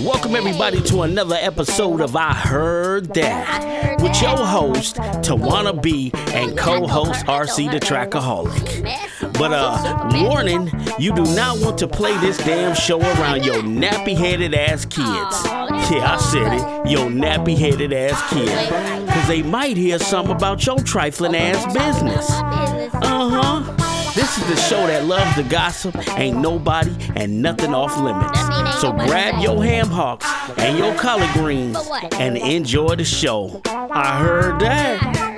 Welcome everybody to another episode of I Heard That with your host, Tawana B, and co-host RC the Trackaholic. But warning, you do not want to play this damn show around your nappy-headed ass kids. Yeah, I said it, your nappy-headed ass kids. Cause they might hear something about your trifling ass business. This is the show that loves the gossip, ain't nobody and nothing off limits. So grab your ham hocks and your collard greens and enjoy the show. I heard that.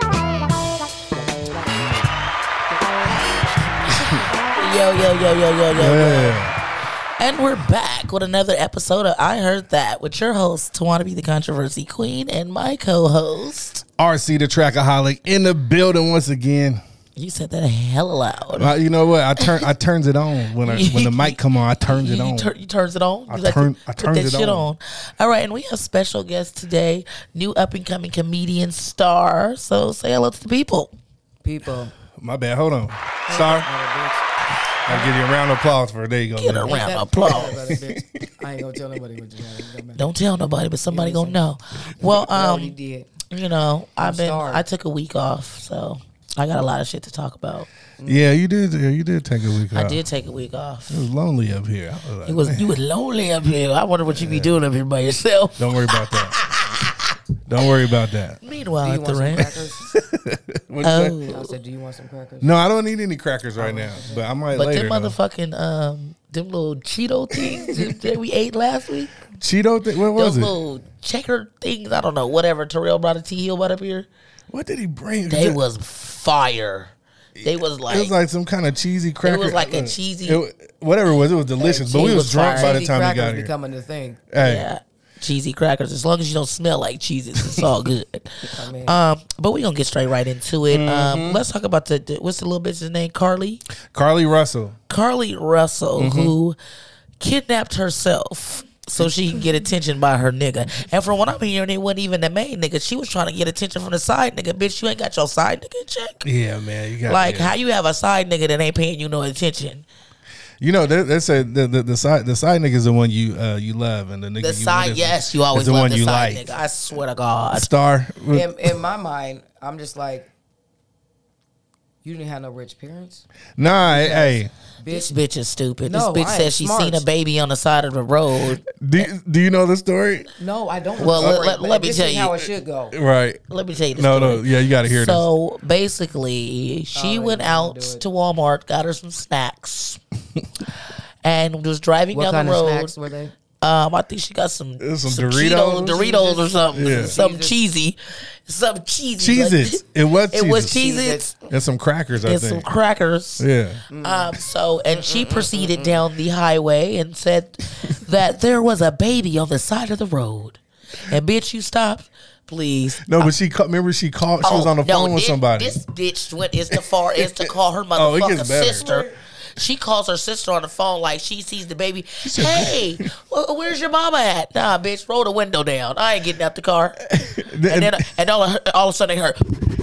Yo. Yeah. And we're back with another episode of I Heard That with your host, Tawana B, the Controversy Queen, and my co-host, RC the Trackaholic, in the building once again. You said that hella loud. You know what? I turns it on when the mic come on. I turns it on. You turns it on. I turns it shit on. All right, and we have special guest today, new up and coming comedian Star. So say hello to the people. My bad. Hold on, Star. I'll give you a round of applause for it. There you go. Get a round of applause. I ain't gonna tell nobody what you got. Don't tell nobody, but somebody gonna know. Well, did. You know, I took a week off, so I got a lot of shit to talk about. Yeah, you did. You did take a week off. I did take a week off. It was lonely up here. You was lonely up here. I wonder what you be doing up here by yourself. Don't worry about that. Don't worry about that. Meanwhile, at the ranch. I said, do you want some crackers? No, I don't need any crackers right now, but I might later. But them motherfucking them little Cheeto things that we ate last week. Cheeto thing? What was Those it? little checker things. I don't know. Whatever. Terrell brought a T Hill up here. What did he bring? They was fire. They was like, it was like some kind of cheesy cracker. It was like a cheesy. Whatever it was delicious. But we was drunk by the time we got here. Becoming the thing. Hey. Yeah. Cheesy crackers. As long as you don't smell like cheeses, it's all good. But we gonna get straight right into it. Let's talk about what's the little bitch's name? Carly Russell. Carly Russell, who kidnapped herself so she can get attention by her nigga. And from what I'm hearing, it wasn't even the main nigga. She was trying to get attention from the side nigga. Bitch, you ain't got your side nigga in check. Yeah, man. You got how you have a side nigga that ain't paying you no attention. You know, they say the side nigga is the one you love, and the nigga you always the love one the you side like. nigga. I swear to God. Star. In my mind, I'm just like, you didn't have no rich parents. Nah, hey. This bitch is stupid. No, this bitch says she seen a baby on the side of the road. Do you know the story? No, I don't. Well, let me tell you how it should go. Right. Let me tell you the story. No, yeah, you got to hear this. So basically, she went out to Walmart, got her some snacks, and was driving down the road. What kind of snacks were they? I think she got some Doritos? Doritos or something. Yeah. Something cheesy. Cheez-Its. It was Cheez-Its. And some crackers, I think. And some crackers. Yeah. And she proceeded down the highway and said that there was a baby on the side of the road. And bitch, you stopped. Please. No, but remember she called. She was on the phone with somebody. This bitch went as far as to call her motherfucking sister. She calls her sister on the phone like she sees the baby. Hey, where's your mama at? Nah, bitch, roll the window down. I ain't getting out the car. And all of a sudden they heard.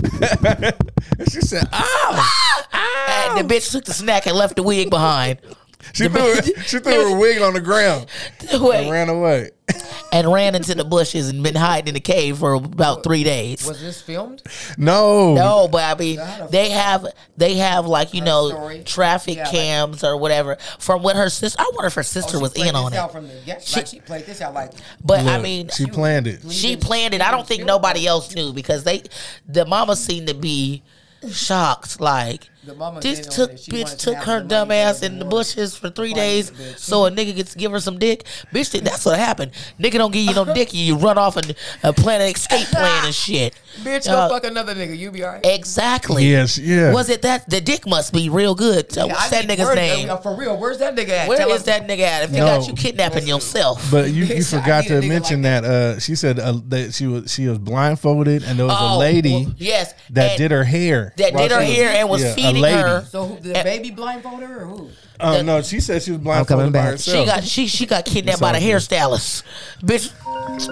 She said, "Ow!" And the bitch took the snack and left the wig behind. She threw her wig on the ground and ran away. And ran into the bushes and been hiding in the cave for about 3 days. Was this filmed? No, but I mean, they have like, you know, traffic cams or whatever. From what her sister, I wonder if her sister was in on it. She played this out like. But I mean, she planned it. She planned it. I don't think nobody else knew because the mama seemed to be shocked. Like, this bitch took her dumb ass in the bushes for 3 days so a nigga gets give her some dick. Bitch, that's what happened. Nigga don't give you no dick, you run off and plan an escape plan and shit. Bitch, go fuck another nigga, you be alright. Exactly. Yes, yeah. Was it that the dick must be real good? What's that nigga's name? For real, where's that nigga at? Where is that nigga at? If he got you kidnapping yourself. But you forgot to mention that she said that she was blindfolded and there was a lady that did her hair. That did her hair and was feeding her. So the baby blindfolded her or who? No, she said she was blindfolded by herself. She got kidnapped by the hairstylist, bitch.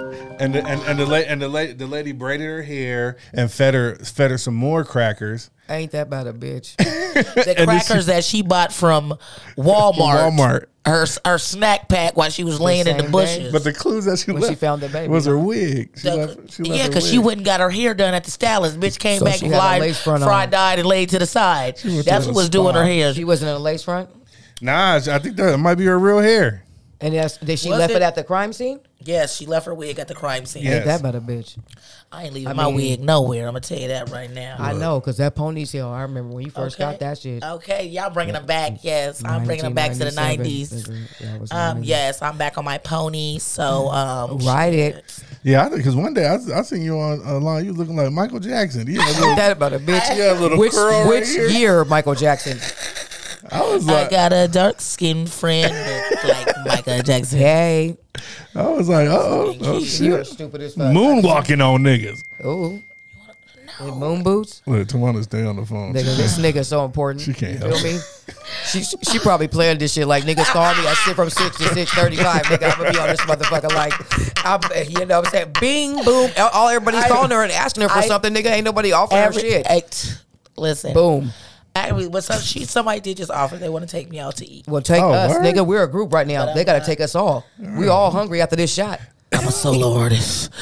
And the lady braided her hair and fed her some more crackers. Ain't that about a bitch? The crackers that she bought from Walmart. Her snack pack while she was laying in the bushes. But the clues that she when left she found the baby was her wig. Because she went and got her hair done at the stylist. Bitch came back fried-dyed and laid to the side. That's what was doing her hair. She wasn't in a lace front? Nah, I think that might be her real hair. And did she left it at the crime scene? Yes, she left her wig at the crime scene. Ain't that about a bitch? I ain't leaving my wig nowhere. I'm going to tell you that right now. I know, because that ponytail, I remember when you first got that shit. Okay, y'all bringing them back. Yes, I'm bringing them back to the 90s. Yes, I'm back on my pony. So, ride it. Yeah, because one day I seen you online. You looking like Michael Jackson. You had that about a bitch. You had a little curl which year, Michael Jackson? I got a dark skinned friend like Michael Jackson. Hey. I was like, oh shit. You're stupid as fuck. Moonwalking on niggas. Ooh. With moon boots? Look, Tawana stay on the phone. Nigga, this nigga's so important. She can't help me. She probably playing this shit like niggas call me. I sit from 6 to 6:35. Nigga, I'm gonna be on this motherfucker like, you know what I'm saying? Bing, boom. Everybody's calling her and asking her for something. Nigga, ain't nobody offering her shit. Listen. Boom. Somebody did just offer they want to take me out to eat. Well, take us, word? Nigga. We're a group right now. They gotta take us all. We all hungry after this shot. I'm a solo artist.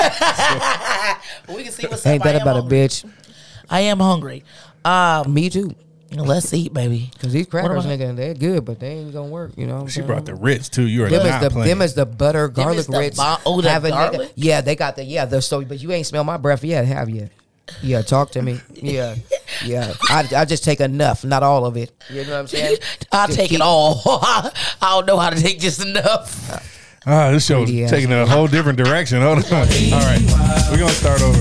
We can see what's up. Ain't that about a bitch? I am hungry. Me too. Let's eat, baby. Because these crackers, nigga, they're good, but they ain't gonna work. You know. She brought the Ritz too. You are not playing. Them is the butter garlic Ritz. The garlic? Yeah, they got the but you ain't smell my breath yet, have you? Yeah, talk to me. Yeah. I just take enough, not all of it. You know what I'm saying? I'll take it all. I don't know how to take just enough. This show's taking a whole different direction. Hold on. All right, we're gonna start over.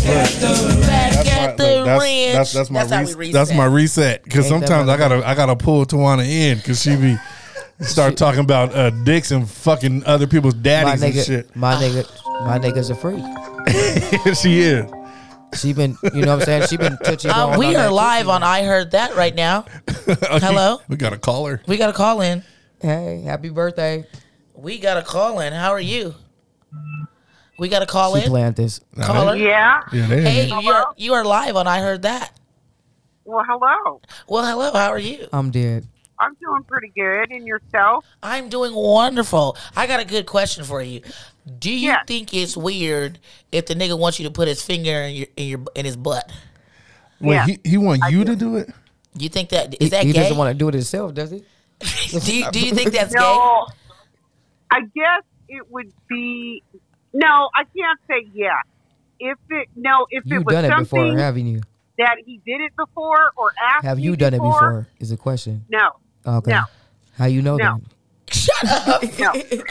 That's my reset. Because sometimes I gotta pull Tawana in because she be start talking about dicks and fucking other people's daddies and shit. My nigga's a freak. She is. She been, you know what I'm saying? She been touching. We are live on I Heard That right now. Hello. We got a caller. We got a call in. Hey, happy birthday. We got a call in. How are you? We got a call in. She planned this. Caller. Yeah. Hey, you are live on I Heard That. Well, hello. Well, hello. How are you? I'm dead. I'm doing pretty good. And yourself? I'm doing wonderful. I got a good question for you. Do you think it's weird if the nigga wants you to put his finger in his butt? Wait, he want you to do it? You think that is that he gay? He doesn't want to do it himself, does he? do you think that's no, gay? I guess it would be. No, I can't say yeah. If it You've was done it something before, haven't you? That he did it before or asked. Have you done it before? Is a question. No. Okay. No. How you know no. that? Shut up. No.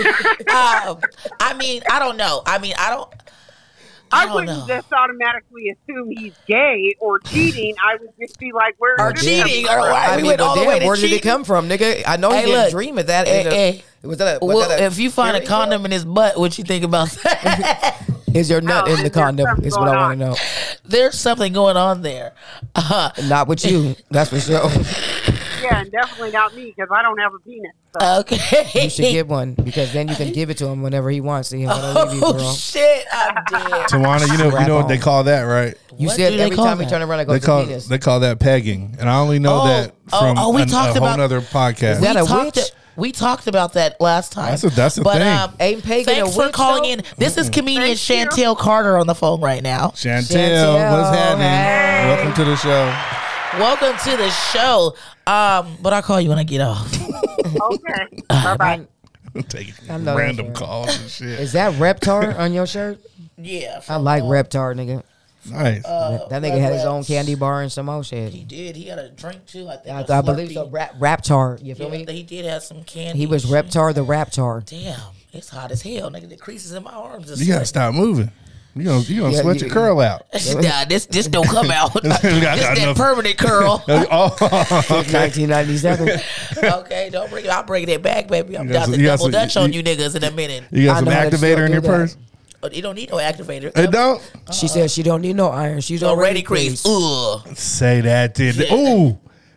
I mean, I don't know. I wouldn't just automatically assume he's gay or cheating. I would just be like, where or cheating? Or why? We went all the way to where cheating. did it come from, nigga? I know you didn't dream of that. If you find a condom in his butt, what you think about that? Is your nut in the condom? Is what I want to know. There's something going on there. Not with you. That's for sure. Yeah, and definitely not me because I don't have a penis. So. Okay. You should get one because then you can give it to him whenever he wants. See, oh, shit, I'm dead. Tawana, you know what they call that, right? You said every time we turn around, I go to penis. They call that pegging. And I only know that from a whole other podcast. Is that a witch? We talked about that last time. That's the thing. Ain't pagan thanks for calling in. This is comedian Chantel Carter on the phone right now. Chantel, what's happening? Hey. Welcome to the show. Welcome to the show. But I'll call you when I get off. Okay. Bye-bye. Taking random calls and shit. Is that Reptar on your shirt? Yeah. I like Reptar, nigga. Nice. That nigga had his own candy bar and some more shit. He did. He had a drink too. I believe so. Raptar. You feel me? He did have some candy. He was Reptar the Raptar. Damn, it's hot as hell, nigga. The creases in my arms. You gotta stop moving. You gonna sweat your curl out. Nah, this don't come out. This that permanent curl. 1997. Okay, don't bring it. I'll bring it back, baby. I'm down to double dutch on you niggas in a minute. You got some activator in your purse? You don't need no activator. It don't? She said she don't need no iron. She's already creased. Say that, did. Ooh.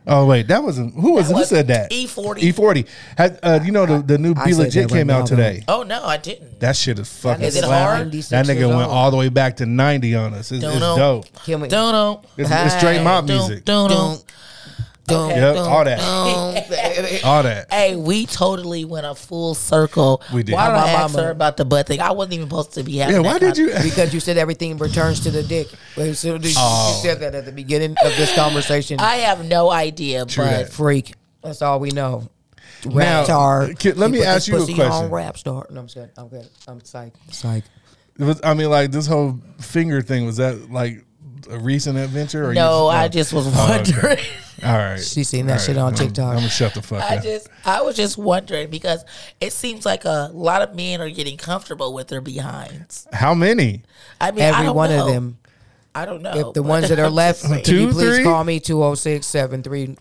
Oh wait, that wasn't who said that? E40. E40. Had you know the new Be Legit came out today? Oh no, I didn't. That shit is fucking. Is it hard? That nigga went all the way back to 90 on us. It's dope. It's straight mob music. Yep, all that. All that. Hey, we totally went a full circle. We did. Why did I ask her about the butt thing? I wasn't even supposed to be having Yeah, why did you? Because you said everything returns to the dick. You said that at the beginning of this conversation. I have no idea, but freak. That's all we know. Now, let me ask you a question. Rap star. No, I'm good. I'm psych. I mean, like this whole finger thing, was that like a recent adventure? Or no, I just was wondering. Okay. All right. She seen that shit on TikTok. I'm gonna shut the fuck up. I was just wondering because it seems like a lot of men are getting comfortable with their behinds. How many? I mean, every one of them. I don't know. If the ones that are left, can you please call me 206-730-1424,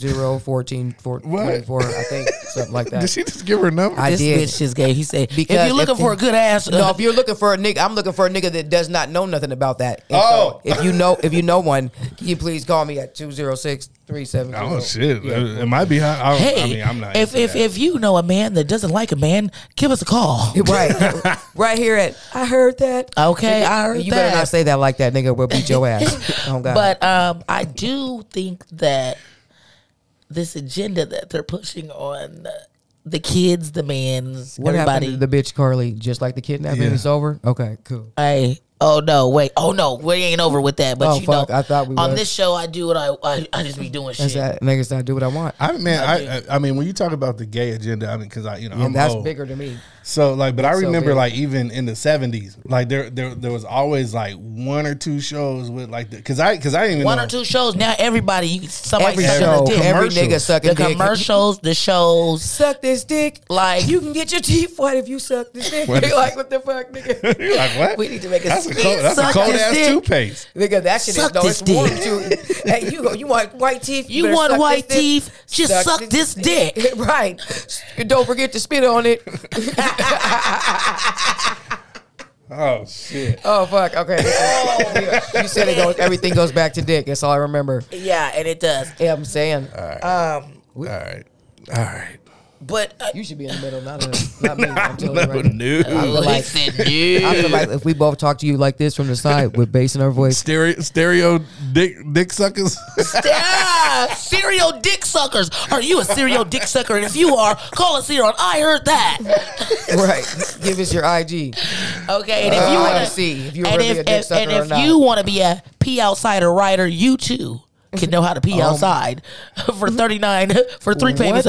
I think, something like that. Did she just give her a number? I this did. Bitch just gave. He said, because if you're looking for a good ass, no. If you're looking for a nigga, I'm looking for a nigga that does not know nothing about that. And so if you know one, can you please call me at 206-370. Oh shit! Yeah. It might be. I mean, I'm not. If you know a man that doesn't like a man, give us a call. Right here at. I heard that. Okay, I heard that. You better not say that like that, nigga. We'll beat your ass. Oh God. But I do think that this agenda that they're pushing on the kids, the mans, what everybody. happened to the bitch Carly? Just like the kidnapping is over? Okay, cool. Oh no, wait. Oh no, we ain't over with that. But fuck, I thought we on was. This show I do what I just be doing shit. Niggas I do what I want. I mean, when you talk about the gay agenda, I mean, because I'm that's old. bigger to me. So like, but I remember so like even in the 70s, like there was always like one or two shows with like because I didn't even one know. or two shows. Now everybody sucking every nigga sucking the dick. commercials, the shows. Suck this dick. Like you can get your teeth white if you suck this dick. Like what the fuck, nigga? You're like what? We need to make a that's a cold ass toothpaste. Nigga, that shit suck is warm too. Hey, you want white teeth? You want white teeth? Just suck this dick. Right. Don't forget to spit on it. Oh shit! Oh fuck! Okay, you said everything goes back to dick. That's all I remember. Yeah, and it does. Yeah, I'm saying. All right. But you should be in the middle, not me. I'm telling you right now. I feel like if we both talk to you like this from the side with bass in our voice, stereo dick suckers. Serial dick suckers. Are you a serial dick sucker? And if you are, call us here on I Heard That. Right. Give us your IG. Okay, and if you want to see if you're really a dick sucker or not. And if you want to be a P Outsider writer, you too can know how to pee outside for 39 for 3 payments at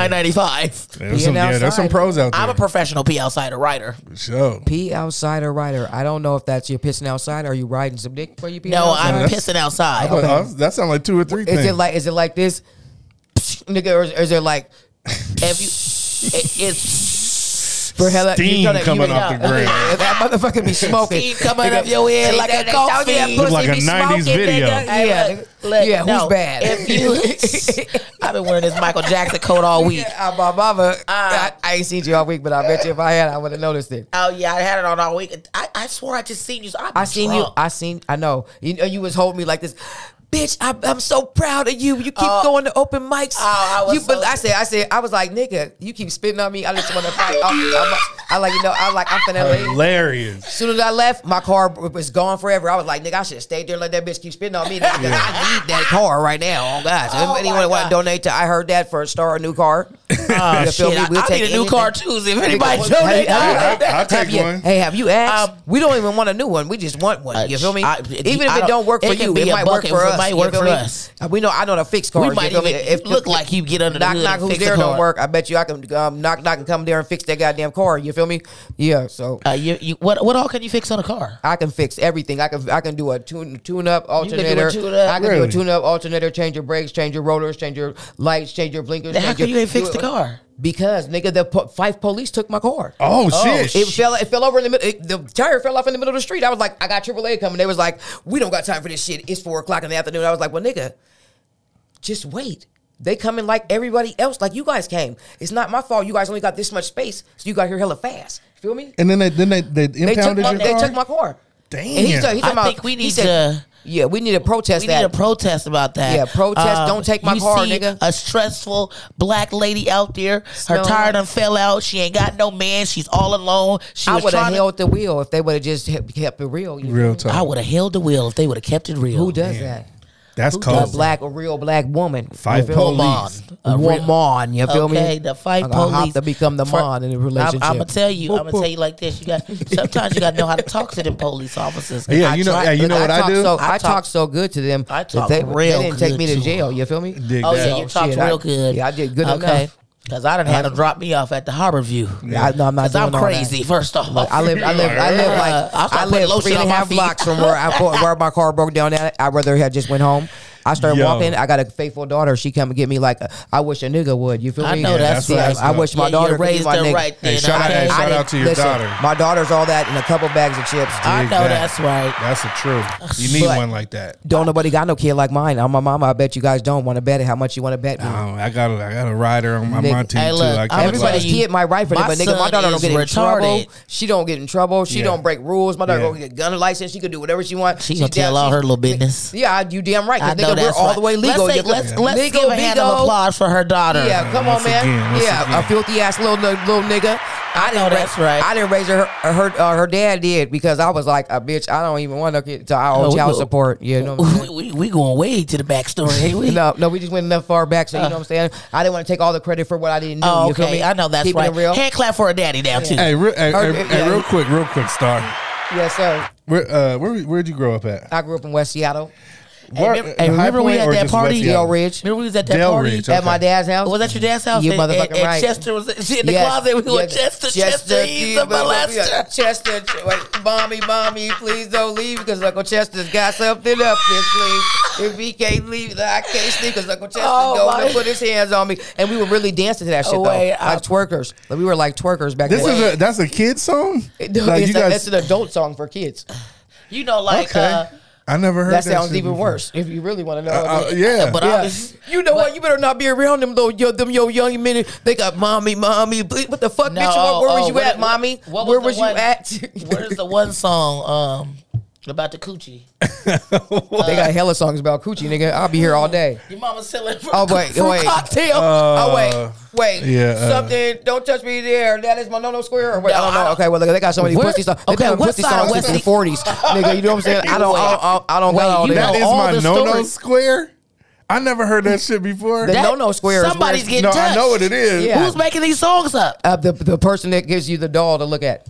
$39.95. There's some pros out there. I'm a professional pee outsider writer. Sure. Pee outsider writer. I don't know if that's you pissing outside. Are you riding some dick before you pee? No, outside? I'm pissing outside. That sounds like 2 or 3 things. Is it like this, nigga, or is it like if you? It's. For hella, steam coming off the ground. That motherfucker be smoking. Steam coming up your head like a coffee. Look like a 90s video. Yeah, who's bad? If you, I've been wearing this Michael Jackson coat all week. My mama, I ain't seen you all week, but I bet you if I had, I would have noticed it. Oh yeah, I had it on all week. I swore I just seen you. So I know. You was holding me like this. Bitch, I'm so proud of you. You keep going to open mics. I was like, nigga, you keep spitting on me. I just want to fight. I'm finna leave. Hilarious. As soon as I left, my car was gone forever. I was like, nigga, I should have stayed there and let that bitch keep spitting on me. Nigga, I need that car right now. Oh, God. So anyone want to donate to I Heard That for a new car? Shit, I need a new car too. If anybody donate, I'll take one. Hey, have you asked? We don't even want a new one. We just want one. You feel me? Even if it don't work for you, it might work for us. Might work for us. I know the fixed cars. We might even look like you get under the hood. Knock who's there don't work. I bet you I can knock and come there and fix that goddamn car. You feel me? Yeah. So what all can you fix on a car? I can fix everything. I can do a tune up alternator. I can do a tune up alternator. Change your brakes. Change your rotors. Change your lights. Change your blinkers. How can you ain't fix the car? Because nigga, the Fife police took my car. Oh shit! It fell over in the middle. The tire fell off in the middle of the street. I was like, I got AAA coming. They was like, we don't got time for this shit. It's 4:00 in the afternoon. I was like, well, nigga, just wait. They coming like everybody else, like you guys came. It's not my fault. You guys only got this much space, so you got here hella fast. Feel me? And then they impounded your car? They took my car. Damn. And he's talking I think we need to Yeah, we need to protest We that. need a protest about that. Yeah, protest, don't take my car, see nigga. A stressful black lady out there. Her tire done fell out. She ain't got no man. She's all alone. I would have held the wheel if they would have just kept it real. Real talk. I would have held the wheel if they would have kept it real. Who does that? That's A cold. real black woman. Fight police. A woman, you feel me? Okay, the fight I'm gonna have police. to become the man in a relationship. I'm gonna tell you like this. Sometimes you gotta know how to talk to them police officers. Yeah, you know what I do? I talk so good to them. I talk they real didn't take good me to to jail. them. You feel me? Dig Oh that. yeah, you talked real good. Yeah, I did good okay. enough. Cause I done had them drop me off at the Harbor View. Yeah, no, I'm not. I'm doing all crazy. that. First off, I live like I live 3.5 blocks from where my car broke down at. I'd rather have just went home. I started walking. I got a faithful daughter. She come and get me like I wish a nigga would. You feel me? I know that's right. I wish my daughter raised my her nigga. right then. Hey, shout out to your daughter. My daughter's all that and a couple bags of chips. I know that's right. That's the truth. You need one like that. Don't nobody got no kid like mine. I'm my mama. I bet you guys don't want to bet it. How much you want to bet me? I got a rider on my team Hey, too. look, I can't Everybody's lie. kid might write for them, but nigga, my daughter don't get in trouble. retarded. She don't get in trouble. She Yeah. don't break rules. My daughter Yeah. don't get a gun license. She could do whatever she wants. She gonna tell all her little business. Yeah, you damn right. I Cause know nigga, we're that's all right. the way legal. Let's give a hand of applause for her daughter. Yeah, come on, man. Once Yeah, again. a filthy ass little nigga. I know that's right. I didn't raise her. Her dad did because I was like a bitch. I don't even want to get to our No, own we child go- support. You know. What I'm saying? we going way to the backstory. Ain't we? No, we just went enough far back, so you know what I'm saying. I didn't want to take all the credit for what I didn't do. Oh, You feel okay, me? I know that's Keeping right. it real. Hand clap for her daddy now too. Hey, Yeah. real quick, Star. Yes, sir. Where'd you grow up at? I grew up in West Seattle, Hey, remember we had that party? Dale Ridge. Remember we was at that Dale party Ridge, at my dad's house. Was that your dad's house? You And- motherfucking and right. Chester was in the Yes, closet. We were yes. Chester, he's a molester. Chester, wait, mommy, please don't leave because Uncle Chester's got something up his sleeve. If he can't leave, I can't sleep because Uncle Chester's going to put his hands on me. And we were really dancing to that shit though, like twerkers. We were like twerkers back then. That's a kid song. It's an adult song for kids. You know, like I never heard that. That sounds shit even before. worse. If you really want to know, yeah. But yeah. obviously, You know what? You better not be around them young men. They got mommy. What the fuck, No, bitch? Where was you what- at, mommy? what Where was was the you one- at? What is the one song about the coochie? They got hella songs about coochie, nigga. I'll be here all day. Your mama selling fruit, Oh wait, fruit cocktail. wait. Something. Don't touch me there. That is my no square. Or wait, I don't know. Okay, well, look, they got so many pussy songs. They got what pussy side of songs since the Wesley- 40s, nigga. You know what I'm saying? I don't Wait, got all you that. That is all my the no stories. square. I never heard that shit before. The no square. is Somebody's where- getting No, touched. I know what it is. Yeah. Who's making these songs up? the person that gives you the doll to look at.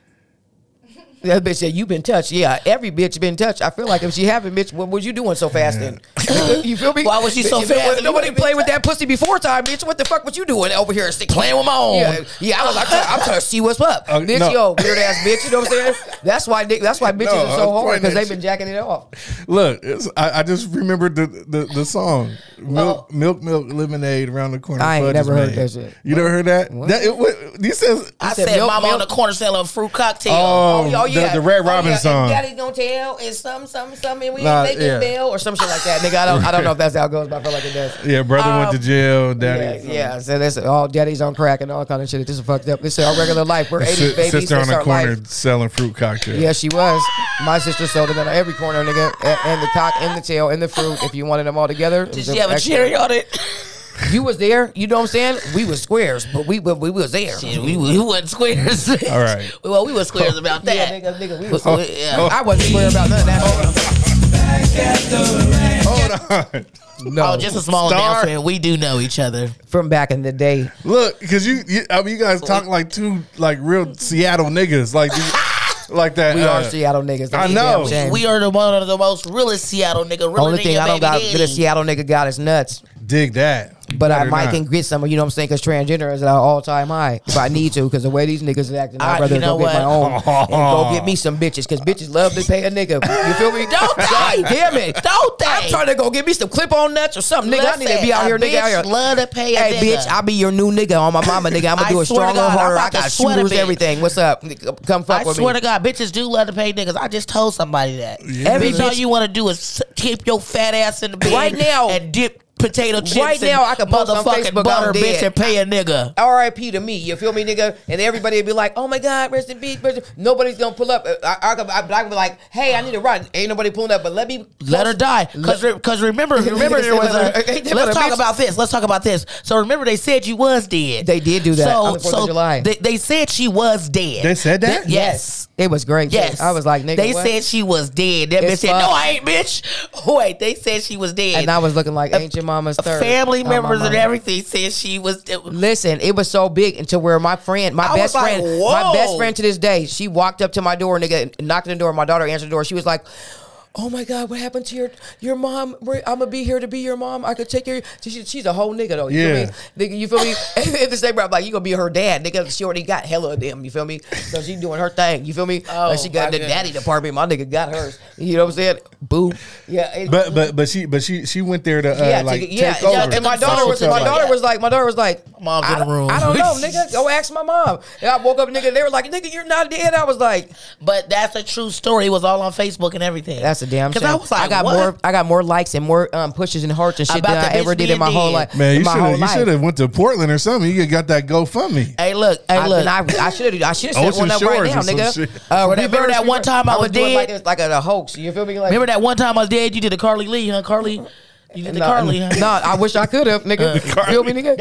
That bitch said, you been touched. Yeah, every bitch been touched. I feel like if she haven't, bitch, what was you doing so fast then? You feel me? Why was she so Bitch, fast? Nobody played with that pussy before time, bitch. What the fuck was you doing over here? Playing with my own. Yeah, I was like, I'm trying to see what's up. Bitch, no. yo, weird ass bitch. You know what I'm saying? That's why bitches No, are I so was hard pointing because at they've been jacking it off. Look, I just remembered the song milk lemonade around the corner. I ain't Fudge never is heard made. that shit. You never heard that? You said I said said, milk, mama on milk. the corner selling a fruit cocktail. the Red Robin And song. Daddy's gonna tell and some, and we Nah, ain't making yeah. bail or some shit like that, nigga. I don't know if that's how it goes, but I feel like it does. Yeah, brother went to jail. Daddy, Yeah. So that's all. Daddy's on crack and all kind of shit. This is fucked up. This is our regular life. We're 80s babies. Sister on This the our corner life. selling fruit cocktails. Yeah, she was. My sister sold them on every corner, nigga, and the cock, and the tail, and the fruit. If you wanted them all together, Did she have a cherry on it? You was there. You know what I'm saying? We was squares, but we was there. Shit, we wasn't squares. All right. Well, we were squares about that. Yeah, nigga, we was. Yeah. I wasn't square about none of that. Hold on. No, Oh, just a small Star. announcement. We do know each other. from back in the day. Look, because you guys talk like two like real Seattle niggas, like that. We are Seattle niggas. I That's a know. damn shame. We are one of the most realest Seattle nigga. Realer Only than thing your I don't baby got daddy. that a Seattle nigga got is nuts. Dig that. But I Better might not. can get some, you know what I'm saying? Because transgender is at an all-time high. If I need to, because the way these niggas are acting, I'd rather you know go get my what? own and go get me some bitches. Because bitches love to pay a nigga. You feel me? Don't they? God damn it. Don't they? I'm trying to go get me some clip-on nuts or something, nigga. I need to be out here, a nigga. Out here. bitch love to pay a Hey, nigga. bitch, I'll be your new nigga on my mama, nigga. I'm going to do it swear to stronger, God, I'm harder. I about to got sweat a shooters, bit. everything. What's up? Come fuck I with swear me. to God, bitches do love to pay niggas. I just told somebody that. Yeah. Every Every all bitch- you want to do is keep your fat ass in the bed Right now. and potato chips. Right now, I can post on Facebook, butter, I'm bitch, dead. and pay a nigga. R.I.P. to me. You feel me, nigga? And everybody would be like, "Oh my God, rest in peace." Nobody's gonna pull up. I could be like, "Hey, I need to run." Ain't nobody pulling up, but let her die. Because remember there was let's talk about this. Let's talk about this. So remember they said you was dead. They did do that on the 4th of July. They said she was dead. They said that? Yes. It was great. Yes. I was like, nigga, they what? said she was dead. That bitch said, no, I ain't, bitch. Wait, they said she was dead. And I was looking like Ancient Mama's third. Family members and everything said she was. Listen, it was so big until where my best friend to this day, she walked up to my door, nigga, knocked on the door. My daughter answered the door. She was like, "Oh my God, what happened to your mom? I'm gonna be here to be your mom. I could take care." She's a whole nigga though. You feel me? Nigga, you feel me? If the same breath, like you gonna be her dad, nigga. She already got hella of them. You feel me? So she doing her thing. You feel me? Like she got the daddy department. My nigga got hers. You know what I'm saying? Boom. Yeah. But she went there to take over. And my daughter was like, mom's in the room. I don't know, nigga. Go ask my mom. And I woke up, nigga. They were like, "Nigga, you're not dead." I was like, but that's a true story. It was all on Facebook and everything. That's a damn shame. I was like, I got more likes and more pushes and hearts and shit than I ever did in my whole life. Man, you should have went to Portland or something. You got that GoFundMe. Hey, look. I should have set one up right now, nigga. Remember that one time I was dead? Like a hoax. You feel me? Like, remember that one time I was dead? You did the Carly Lee, huh? Carly. You did the Carly, huh? No, I wish I could have, nigga. Feel me, nigga?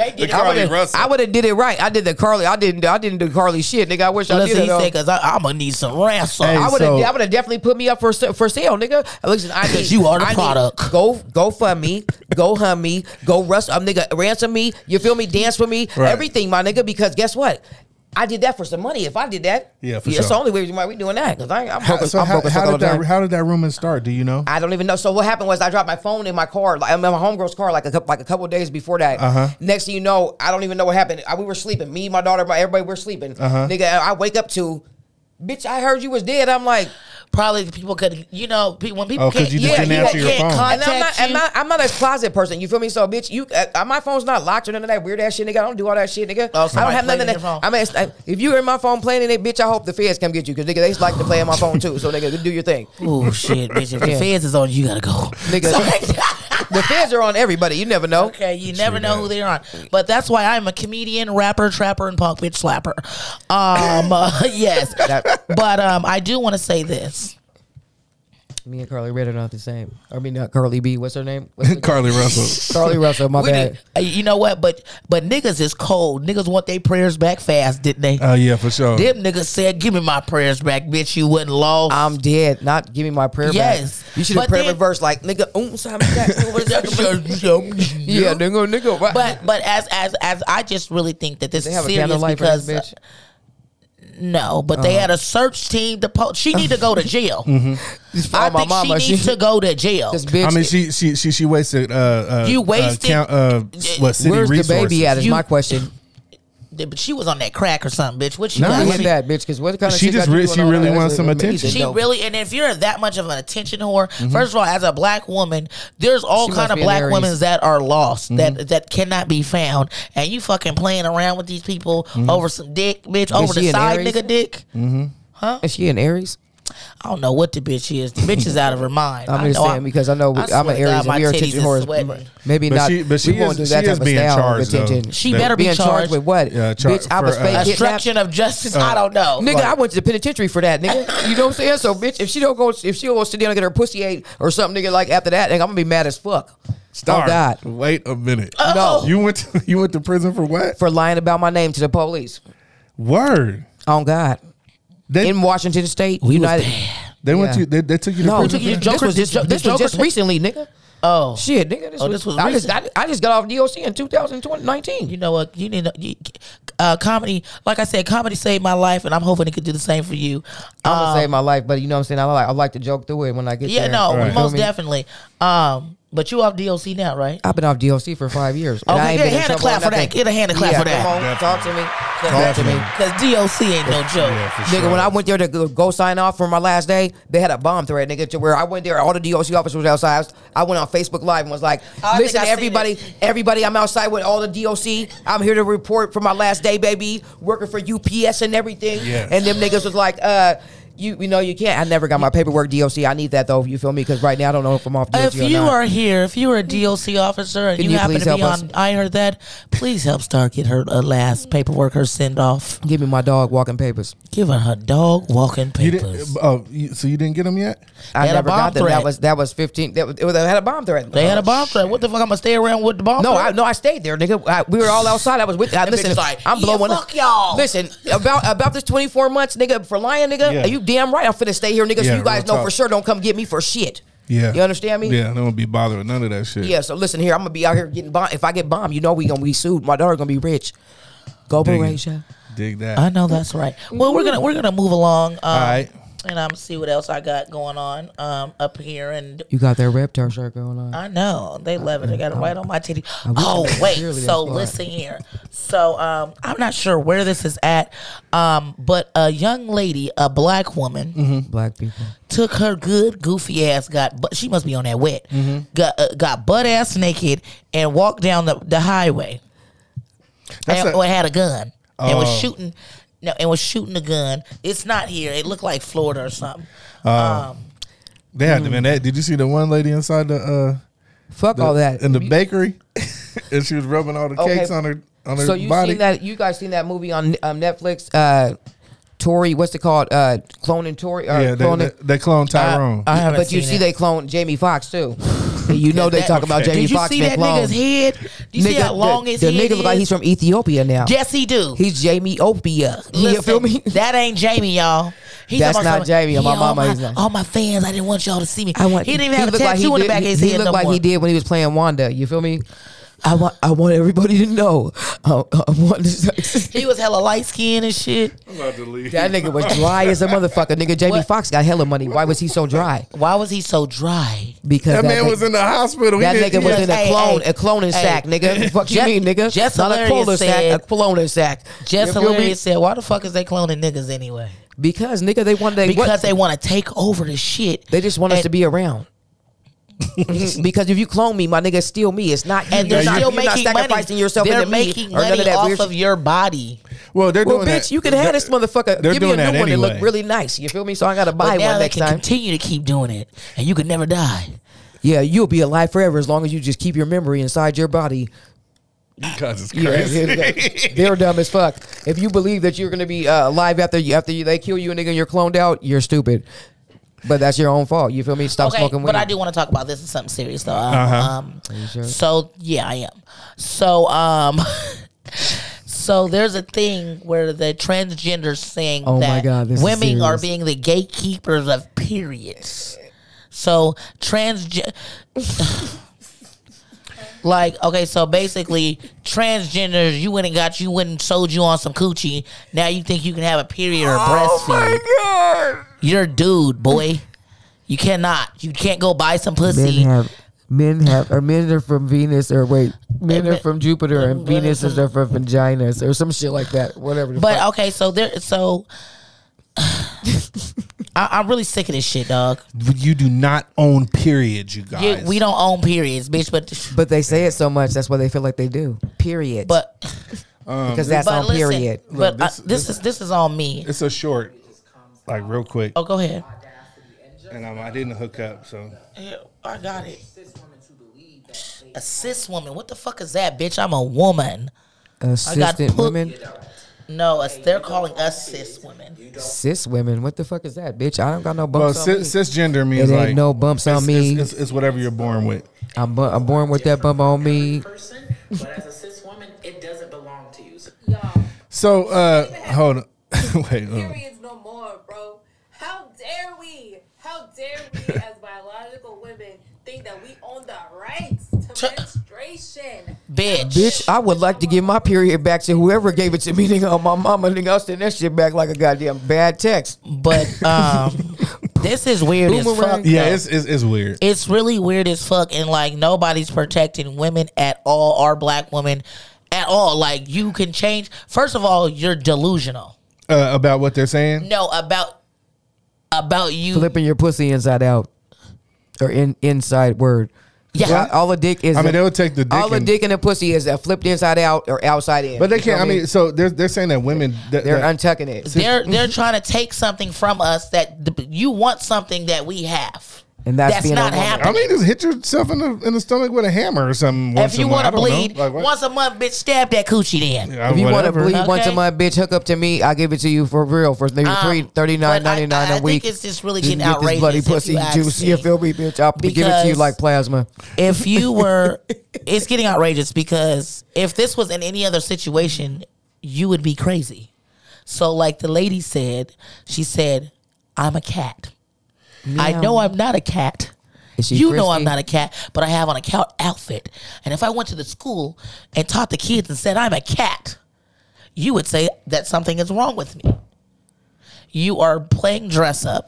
I would have did it right. I did the Carly. I didn't do Carly shit, nigga. I wish I did it. He said, because I'm gonna need some ransom. Hey, I would have definitely put me up for sale, nigga. Listen, because you are the product. Go fund me, go hum me, go nigga, ransom me. You feel me? Dance for me, everything, my nigga. Because guess what? I did that for some money. If I did that, sure. That's the only reason why we doing that. Because I'm broke. How did that rumor start? Do you know? I don't even know. So what happened was I dropped my phone in my car, like my homegirl's car, like a couple of days before that. Next thing you know, I don't even know what happened. We were sleeping. Me, my daughter, everybody were sleeping. Nigga, I wake up to, bitch, I heard you was dead. I'm like, probably people could, when people can't, you just didn't answer your phone. And I'm not a closet person. You feel me? So, bitch, my phone's not locked or none of that weird ass shit, nigga. I don't do all that shit, nigga. I don't have none of that. I mean, if you in my phone playing in it, bitch, I hope the feds come get you, because nigga, they like to play on my phone too. So, nigga, do your thing. Oh shit, bitch! If the feds is on, you gotta go, nigga. The feds are on everybody. You never know. Okay, you never know who they're on. But that's why I'm a comedian, rapper, trapper, and punk bitch slapper. Yes, but I do want to say this. Me and Carly Red are not the same. I mean, not Carly B. What's her name? Carly Russell. Carly Russell. My bad. You know what? But niggas is cold. Niggas want their prayers back fast, didn't they? Oh yeah, for sure. Them niggas said, "Give me my prayers back, bitch. You wasn't lost. I'm dead. Not give me my prayer back." Yes. You should have prayed reverse, like nigga. Yeah, nigga. But as I just really think that this is serious because. No, but they had a search team to she need to go to jail. I think she needs to go to jail. I mean, she wasted. You wasted. City where's resources? The baby at? Is my question. But she was on that crack or something, bitch. What she no, got? Not that, bitch. Because what kind of she shit she really wants some attention. She really, and if you're that much of an attention whore, first of all, as a black woman, there's all kind of black women that are lost that cannot be found, and you fucking playing around with these people over some dick, bitch, over the side nigga dick. Huh? Is she an Aries? I don't know what the bitch is. The bitch is out of her mind. I'm just saying because I know I'm an Aries and you're attention whores. Maybe not. But she won't do that type of style of attention. She better be charged with what? Bitch, I was fake obstruction of justice. I don't know. Nigga, I went to the penitentiary for that, nigga. You know what I'm saying? So, bitch, if she don't go sit down and get her pussy ate or something, nigga, like after that, nigga, I'm gonna be mad as fuck. Star, oh God! Wait a minute. No, you went to prison for what? For lying about my name to the police. Word. On God. In Washington State, United. They went to. They took you to prison. This was just recently, nigga. Oh shit, nigga! This was recent. I just got off DOC in 2019. You know what? You need comedy. Like I said, comedy saved my life, and I'm hoping it could do the same for you. I'm gonna save my life, but you know what I'm saying. I like to joke through it when I get there. Yeah, no, most definitely. But you off DOC now, right? I've been off DOC for 5 years. Okay, get a hand clap for that. Get a hand clap for that. Come on, talk to me. Talk to me. Because DOC ain't no joke. Yeah, nigga, when I went there to go sign off for my last day, they had a bomb threat, nigga, to where I went there, all the DOC officers were outside. I went on Facebook Live and was like, listen, everybody, I'm outside with all the DOC. I'm here to report for my last day, baby. Working for UPS and everything. Yes. And them niggas was like, You know you can't. I never got my paperwork DOC. I need that though. You feel me? Because right now I don't know if I'm off DOC if you or not. are here, if you are a DOC officer and Can you you happen please to be help on I Heard That, please help Star get her last paperwork, her send off. Give me my dog walking papers. Give her dog walking papers. So you didn't get them yet? I had a never bomb got them. threat. That was 15. They had a bomb threat. They had a bomb threat. What the fuck? I'm gonna stay around with the bomb threat? No, I stayed there, nigga. We were all outside. I was with. Listen, bitch like, I'm blowing fuck y'all. Listen, about this 24 months, nigga, for lying, nigga. Yeah. Are you damn right? I'm finna stay here, nigga. So Yeah, you guys real know talk. for sure. Don't come get me for shit. Yeah. You understand me? Yeah, I don't be bothered with none of that shit. Yeah. So listen here. I'm gonna be out here getting bombed. If I get bombed, you know we gonna be sued. My daughter gonna be rich. Go Dig it. Berasia. Dig that. I know that's right. Well, we're gonna move along. All right. And I'm see what else I got going on up here. And You got that Reptar shirt going on. I know they love it. They got it right on my titty. wish Oh I could wait, clearly so that's why. listen here. So I'm not sure where this is at, but a young lady, a black woman, Black people. took her good goofy ass, but she must be on that wet, got butt ass naked and walked down the highway, or had a gun and was shooting. No, and was shooting a gun. It's not here. It looked like Florida or something. They had them in that. Did you see the one lady inside the Fuck all that. in the bakery, and she was rubbing all the Okay. cakes on her So you body? seen that? You guys seen that movie on Netflix? Tory, what's it called? Cloning Tory. Yeah, cloning. they cloned Tyrone. I haven't But you seen see, it. they cloned Jamie Foxx too. You know they talk about Jamie Did you Foxx see being that cloned. nigga's head? Do you see how long his the head nigga look like is? he's from Ethiopia now. Yes, he do. He's Jamie Opia. You Listen, feel me? That ain't Jamie, y'all. He's That's talking about not Jamie. My mama all is not. all my fans, I didn't want y'all to see me. I want. He didn't even have a looked like tattoo in the did- back of his he head looked no like more. he did when he was playing Wanda. You feel me? I want everybody to know. He was hella light skinned and shit. I'm about to leave. That nigga was dry as a motherfucker. Nigga, Jamie What? Foxx got hella money. Why was he so dry? Why was he so dry? Because That man was in the hospital. That nigga was in Hey, a cloning sack, nigga. Fuck you Just- mean, nigga? Just Not a Hilarious cloning sack, said- a cloning sack. Just You feel me? Hilarious said, why the fuck is they cloning niggas anyway? Because nigga, they want Because they want to take over the shit. They just want us And- to be around. Because if you clone me, my nigga, steal me. It's not you. And they're You're not, still you're not making sacrificing money. yourself They're into me making or none money of that off weird of your body. Well, they're Well, doing bitch, that. you can have this motherfucker. They're Give me doing a new that one that anyway. look really nice. You feel me? So I gotta buy But now one they next can time. continue to keep doing it, and you could never die. Yeah, you'll be alive forever as long as you just keep your memory inside your body. Because it's Yeah, crazy. they're dumb as fuck. If you believe that you're gonna be alive after they kill you and nigga, you're cloned out, you're stupid. But that's your own fault. You feel me? Stop Okay, smoking weed. but I do want to talk about this is something serious though. Uh-huh. Are you sure? So yeah, I am. So so there's a thing where the transgenders saying Oh my that God, this is women are serious. being the gatekeepers of periods. So like, okay, so basically transgenders, you went and sold you on some coochie. Now you think you can have a period or breastfeed. my god! You're a dude, boy. You cannot. You can't go buy some pussy. Men are from Venus men are from Jupiter and Venus is from vaginas or some shit like that. Whatever. But okay, so I'm really sick of this shit, dog. You do not own periods, you guys. Yeah, we don't own periods, bitch. But they say it so much, that's why they feel like they do. Period. But because that's but on listen, period. But Look, this is on me. It's a short, like real quick. Oh, go ahead. And I didn't hook up, so. Yeah, I got it. A cis woman. What the fuck is that, bitch? I'm a woman. Assistant put- women, No, they're calling us cis women. cis women. What the fuck is that, bitch? I don't got no Well, bumps on me. cisgender means It ain't like no bumps on me. It's whatever you're born with. I'm born with that bump on me. Person, but as a cis woman, it doesn't belong to you. So, hold on. Wait. Periods no more, bro. How dare we as biological women think that we own the rights to menstruation? Bitch. I would like to give my period back to whoever gave it to me, nigga. On my mama, nigga, I'll send that shit back like a goddamn bad text. But this is weird as Boomerang. fuck. Yeah, though. it's weird. It's really weird as fuck, and like nobody's protecting women at all, or black women at all. Like you can change. First of all, you're delusional. About what they're saying? No, about you. Flipping your pussy inside out. Or inside word. Yeah, well, all the dick is. I mean, they would take the dick. All the dick and the pussy is flipped inside out or outside in. But they can't. I mean, so they're saying that women they're untucking it. They're trying to take something from us that you want something that we have. And that's not happening. I mean, just hit yourself in the stomach with a hammer or something. If you want to bleed once a month, bitch, stab that coochie then. Yeah, if you want to bleed once a month, bitch, hook up to me. I'll give it to you for real for maybe $39.99 a week. I think it's just really getting outrageous. Bloody pussy juice. You feel me, bitch? I'll give it to you like plasma. If you were, it's getting outrageous because if this was in any other situation, you would be crazy. So, like the lady said, she said, "I'm a cat." Meow. I know I'm not a cat. You know I'm not a cat, but I have on a cat outfit. And if I went to the school and taught the kids and said I'm a cat, you would say that something is wrong with me. You are playing dress up.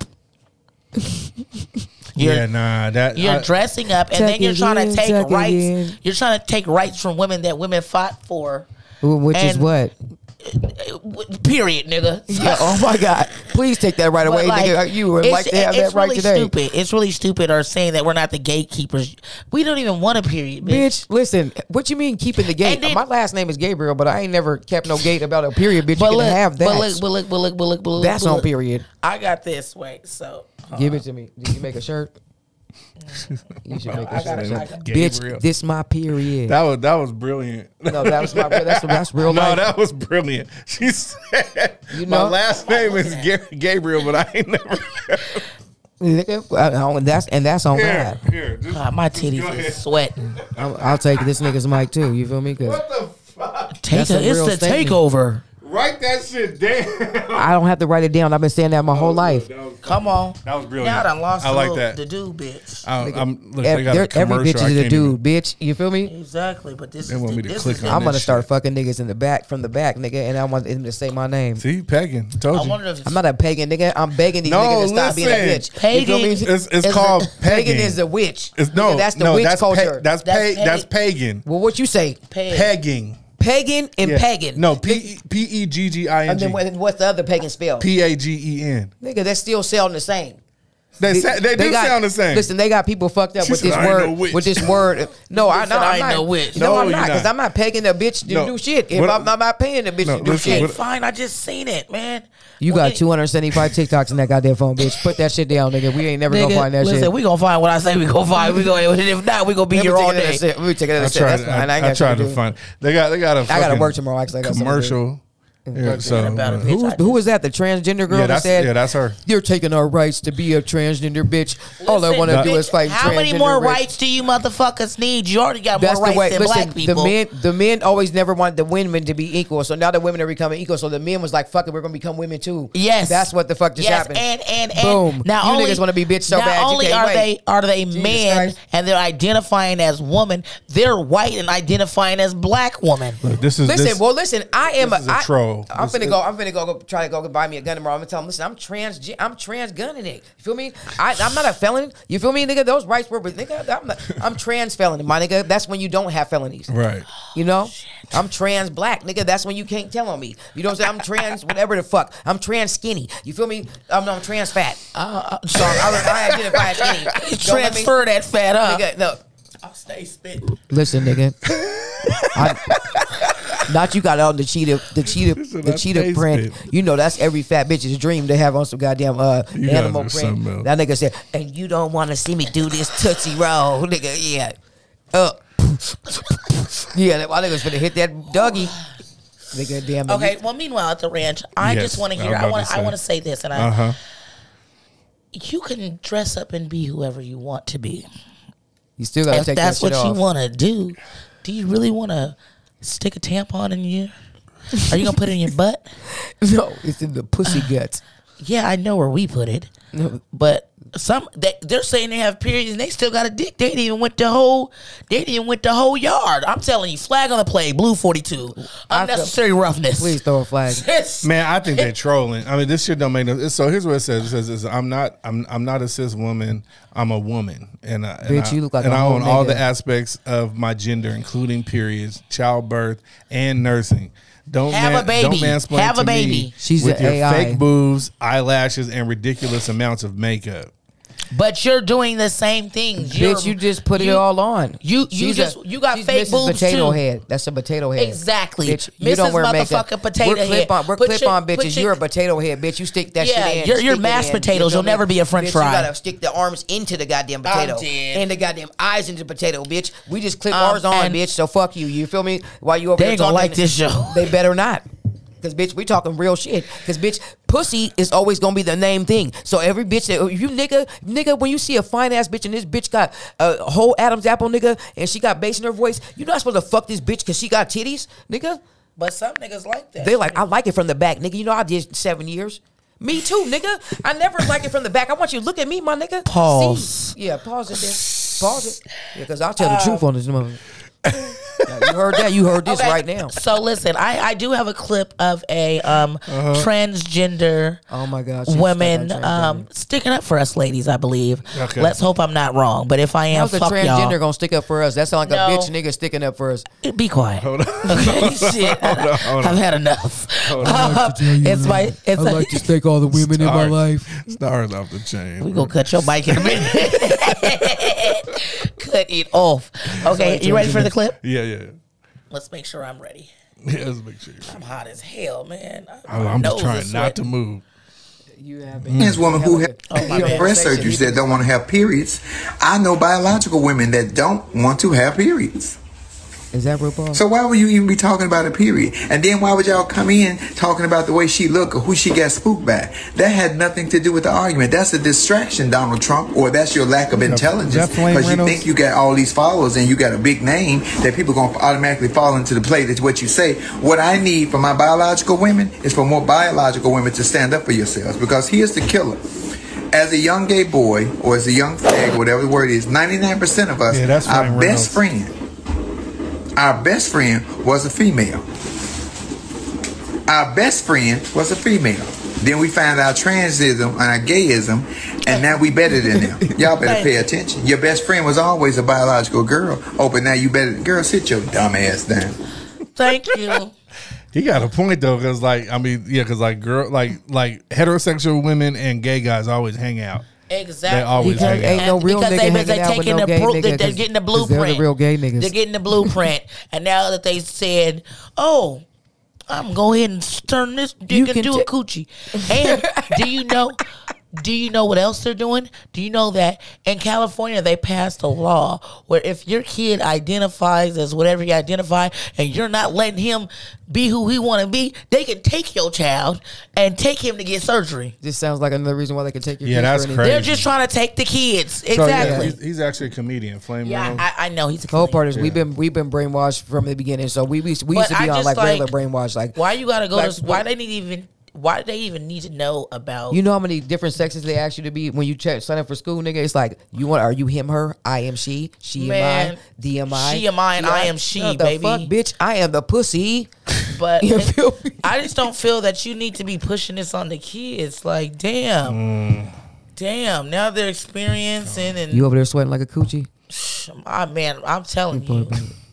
You're dressing up, and then you're trying to take rights. You're trying to take rights from women that women fought for. Which is what? Period, nigga. Yeah, oh my God. Please take that right away, nigga. You would like to have that right really today. Stupid. It's really stupid or saying that we're not the gatekeepers. We don't even want a period, bitch. Listen, what you mean keeping the gate? My last name is Gabriel, but I ain't never kept no gate about a period, bitch. You can have that. But look. That's on period. I got this. Wait, so. Give it to me. Did you make a shirt? You should make a shirt. Bitch, this my period. That was brilliant. No, that was that's real life. No, that was brilliant. She said, my last name is Gabriel, but I ain't never. That's on God. My titties is sweating. I'll take this nigga's mic too. You feel me? What the fuck? It's the takeover. Write that shit down. I don't have to write it down. I've been saying that my whole life. Come on. That was brilliant. Now I done lost the dude, bitch. Every bitch is a dude, bitch. You feel me? Exactly. But this they is want me to click on I'm going to start fucking niggas in the back, from the back, nigga, and I want them to say my name. See, pagan. Told you. I'm not a pagan, nigga. I'm begging these niggas to stop being a bitch. Pagan. It's called pagan. Pagan is a witch. That's the witch culture. That's pagan. Well, what you say? Pegging. Pagan and pagan. No, Pegging. And then what's the other pagan spell? Pagen. Nigga, they're still sounding the same. They do sound the same. Listen, they got people fucked up with this word. With this word. No, I'm not. No witch. No, I'm not. Because I'm not pegging a bitch to do shit. If I'm not paying a bitch to do shit. Fine, I just seen it, man. You got 275 TikToks in that goddamn phone, bitch. Put that shit down, nigga. We ain't never gonna find that shit. Listen, we gonna find what I say we gonna find. If not, we gonna be here all day. Let me take it as a That's fine. I tried to find. They got a. I gotta work tomorrow. Actually, I got commercial. Yeah, so who was that? The transgender girl that said, "Yeah, that's her. You're taking our rights to be a transgender bitch. All I want to do is fight." How many more rights do you motherfuckers need? You already got more rights than black people. The men always never wanted the women to be equal. So now the women are becoming equal. So the men was like, "Fuck it, we're gonna become women too." Yes, that's what the fuck just happened. And boom. Now you niggas want to be bitch so bad. Not only are they men and they're identifying as woman, they're white and identifying as black woman. Look, listen. I am a troll. I'm finna go try to go buy me a gun tomorrow. I'm gonna tell them, listen, I'm trans gunning it. You feel me? I'm not a felon. You feel me, nigga? Those rights were, nigga. I'm trans felony, my nigga. That's when you don't have felonies, right? You know, I'm trans black, nigga. That's when you can't tell on me. You know what I'm saying? I'm trans whatever the fuck. I'm trans skinny. You feel me? I'm trans fat. So I identify as skinny. Transfer that fat up. Nigga, no. I'll stay spitting. Listen, nigga. Not you got on the cheetah print. You know that's every fat bitch's dream to have on some goddamn animal print. That nigga said, and you don't want to see me do this Tootsie Roll, nigga. Yeah, yeah. My nigga's finna hit that Dougie. Nigga, damn. Okay. Well, meanwhile at the ranch, I just want to hear. I want to say this, and you can dress up and be whoever you want to be. You still gotta take that shit off. If that's what you want to do, do you really want to stick a tampon in you? Are you gonna put it in your butt? No, it's in the pussy guts. Yeah, I know where we put it, but they're saying they have periods and they still got a dick. They didn't even went the whole yard. I'm telling you, flag on the play, blue 42, unnecessary roughness. Please throw a flag. Man, I think they're trolling. I mean, this shit don't make no. So here's what it says. It says, I'm not a cis woman. I'm a woman, and bitch, you look like I own nigga. all the aspects of my gender, including periods, childbirth, and nursing. Don't mansplain have to a baby. Me She's with an your AI. fake boobs, eyelashes, and ridiculous amounts of makeup. But you're doing the same things. Bitch, you just put it all on. You got fake boobs potato too. head. That's a potato head. Exactly. Bitch, you don't wear makeup. Potato head. We're clip-on bitches. You're a potato head, bitch. You stick that shit in. You're mashed potatoes. You'll never be a French fry. You gotta stick the arms into the goddamn potato. And the goddamn eyes into the potato, bitch. We just clip ours on, bitch. So fuck you. You feel me? While you over there talking, they ain't gonna like this show. They better not. Because, bitch, we talking real shit. Because, bitch, pussy is always going to be the name thing. So, every bitch, you nigga, when you see a fine-ass bitch and this bitch got a whole Adam's apple, nigga, and she got bass in her voice, you're not supposed to fuck this bitch because she got titties, nigga. But some niggas like that. They like, I like it from the back, nigga. You know, I did 7 years. Me too, nigga. I never like it from the back. I want you to look at me, my nigga. Pause. See? Yeah, pause it then. Pause it. Yeah, because I'll tell the truth on this motherfucker. You heard that. You heard this right now. So listen, I do have a clip of a transgender woman sticking up for us ladies, I believe. Okay. Let's hope I'm not wrong. But if I am, how's a transgender y'all. Gonna stick up for us? That sounds like a bitch nigga sticking up for us. Be quiet. Hold on. Okay, shit. I've had enough. I'd like to thank all the women in my life. Stars off the chain. We gonna cut your mic in a minute. Cut it off. Okay, you ready for the clip? Yeah. Let's make sure I'm ready. Yeah, let's make sure. I'm hot as hell, man. I'm just trying not to move. You have trans women who have breast surgeries that don't want to have periods. I know biological women that don't want to have periods. Is that RuPaul? So why would you even be talking about a period? And then why would y'all come in talking about the way she look or who she got spooked by? That had nothing to do with the argument. That's a distraction, Donald Trump, or that's your lack of intelligence because you think you got all these followers and you got a big name that people are going to automatically fall into the play. That's what you say. What I need for my biological women is for more biological women to stand up for yourselves, because here's the killer. As a young gay boy or as a young fag, or whatever the word is, 99% of us, our best friend was a female. Our best friend was a female. Then we found our transism and our gayism, and now we better than them. Y'all better pay attention. Your best friend was always a biological girl. Oh, but now you better. Girl, sit your dumb ass down. Thank you. He got a point though, because heterosexual women and gay guys always hang out. Exactly. They always ain't no real nigga hanging out with no gay nigga. They're getting the blueprint. They're the real gay niggas. They're getting the blueprint. And now that they said, oh, I'm going to go ahead and turn this dick into a coochie. And do you know what else they're doing? Do you know that in California they passed a law where if your kid identifies as whatever he identifies and you're not letting him be who he want to be, they can take your child and take him to get surgery. This sounds like another reason why they can take your kids. Yeah, that's crazy. They're just trying to take the kids. Exactly. So, he's actually a comedian. Flame. Yeah, I know he's a comedian. The whole part is we've been brainwashed from the beginning. So we used to be on like regular brainwash. Like, why you gotta go to? Why do they even need to know about? You know how many different sexes they ask you to be when you sign up for school, nigga? It's like, are you him, her? I am she. She am I. D am I. She am I and I am she, baby. Fuck, bitch, I am the pussy. But I just don't feel that you need to be pushing this on the kids. Like, damn. Now they're experiencing and you over there sweating like a coochie. Man, I'm telling you.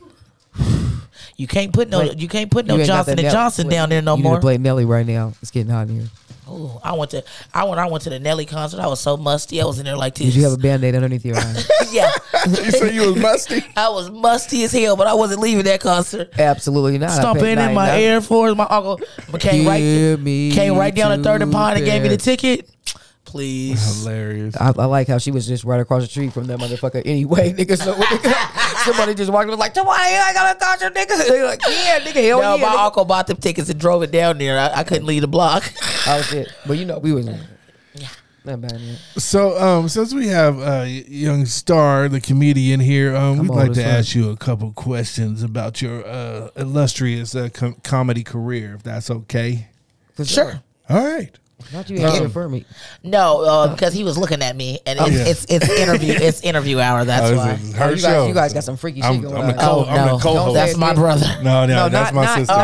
You can't put no Johnson and Johnson down there no more. You need to play Nelly right now. It's getting hot in here. Oh, I went to the Nelly concert. I was so musty. I was in there like this. Did you have a Band-Aid underneath your eye? Yeah. You said you was musty? I was musty as hell, but I wasn't leaving that concert. Absolutely not. Stomping in my Air Force. My uncle came right down to Third and Pine and gave me the ticket. Please. Hilarious. I like how she was just right across the street from that motherfucker anyway, nigga. So somebody just walked up like, I got a concert, nigga. They're like, yeah, nigga, hell yeah. My uncle bought them tickets and drove it down there. I couldn't leave the block. Oh shit. But we was not bad, man. So since we have young Star, the comedian here, we'd like to ask you a couple questions about your illustrious comedy career, if that's okay. For sure. All right. Not you answer for me. No, because he was looking at me, and it's interview hour. That's why. You guys got some freaky shit going on. I'm the co-host. That's my brother. No, that's my sister.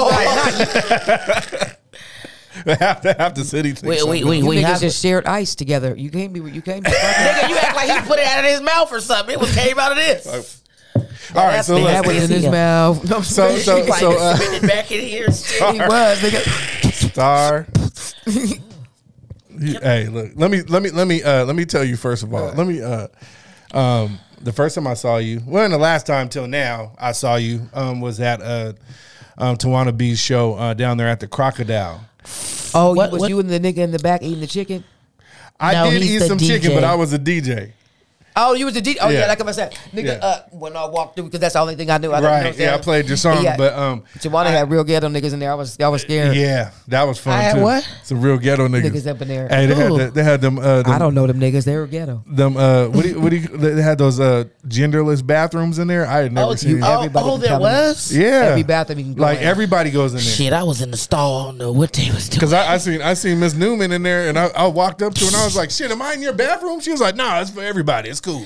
They have to city things. We niggas just shared ice together. You can't be. Nigga, you act like he put it out of his mouth or something. It came out of this. All right, so that was in his mouth. No, so spinning back in here. He was, nigga. Star. Hey, look. Let me tell you first of all. The first time I saw you, well, and the last time till now I saw you was at Tawana B's show down there at the Crocodile. Oh, was you and the nigga in the back eating the chicken? I did eat some chicken, but I was a DJ. Oh, you was a DJ. Oh yeah, like I said, nigga. When I walked through, because that's the only thing I knew. Right. I played your song, but Tawana had real ghetto niggas in there. I was scared. Yeah, that was fun too. What? Some real ghetto niggas up in there. Hey, they had them. I don't know them niggas. They were ghetto. Them. They had those genderless bathrooms in there. I had never seen. There was. Yeah. Every bathroom you can go in. Everybody goes in there. Shit, I was in the stall. I don't know what they was doing. Because I seen Miss Newman in there, and I walked up to her and I was like, "Shit, am I in your bathroom?" She was like, "Nah, it's for everybody. It's cool."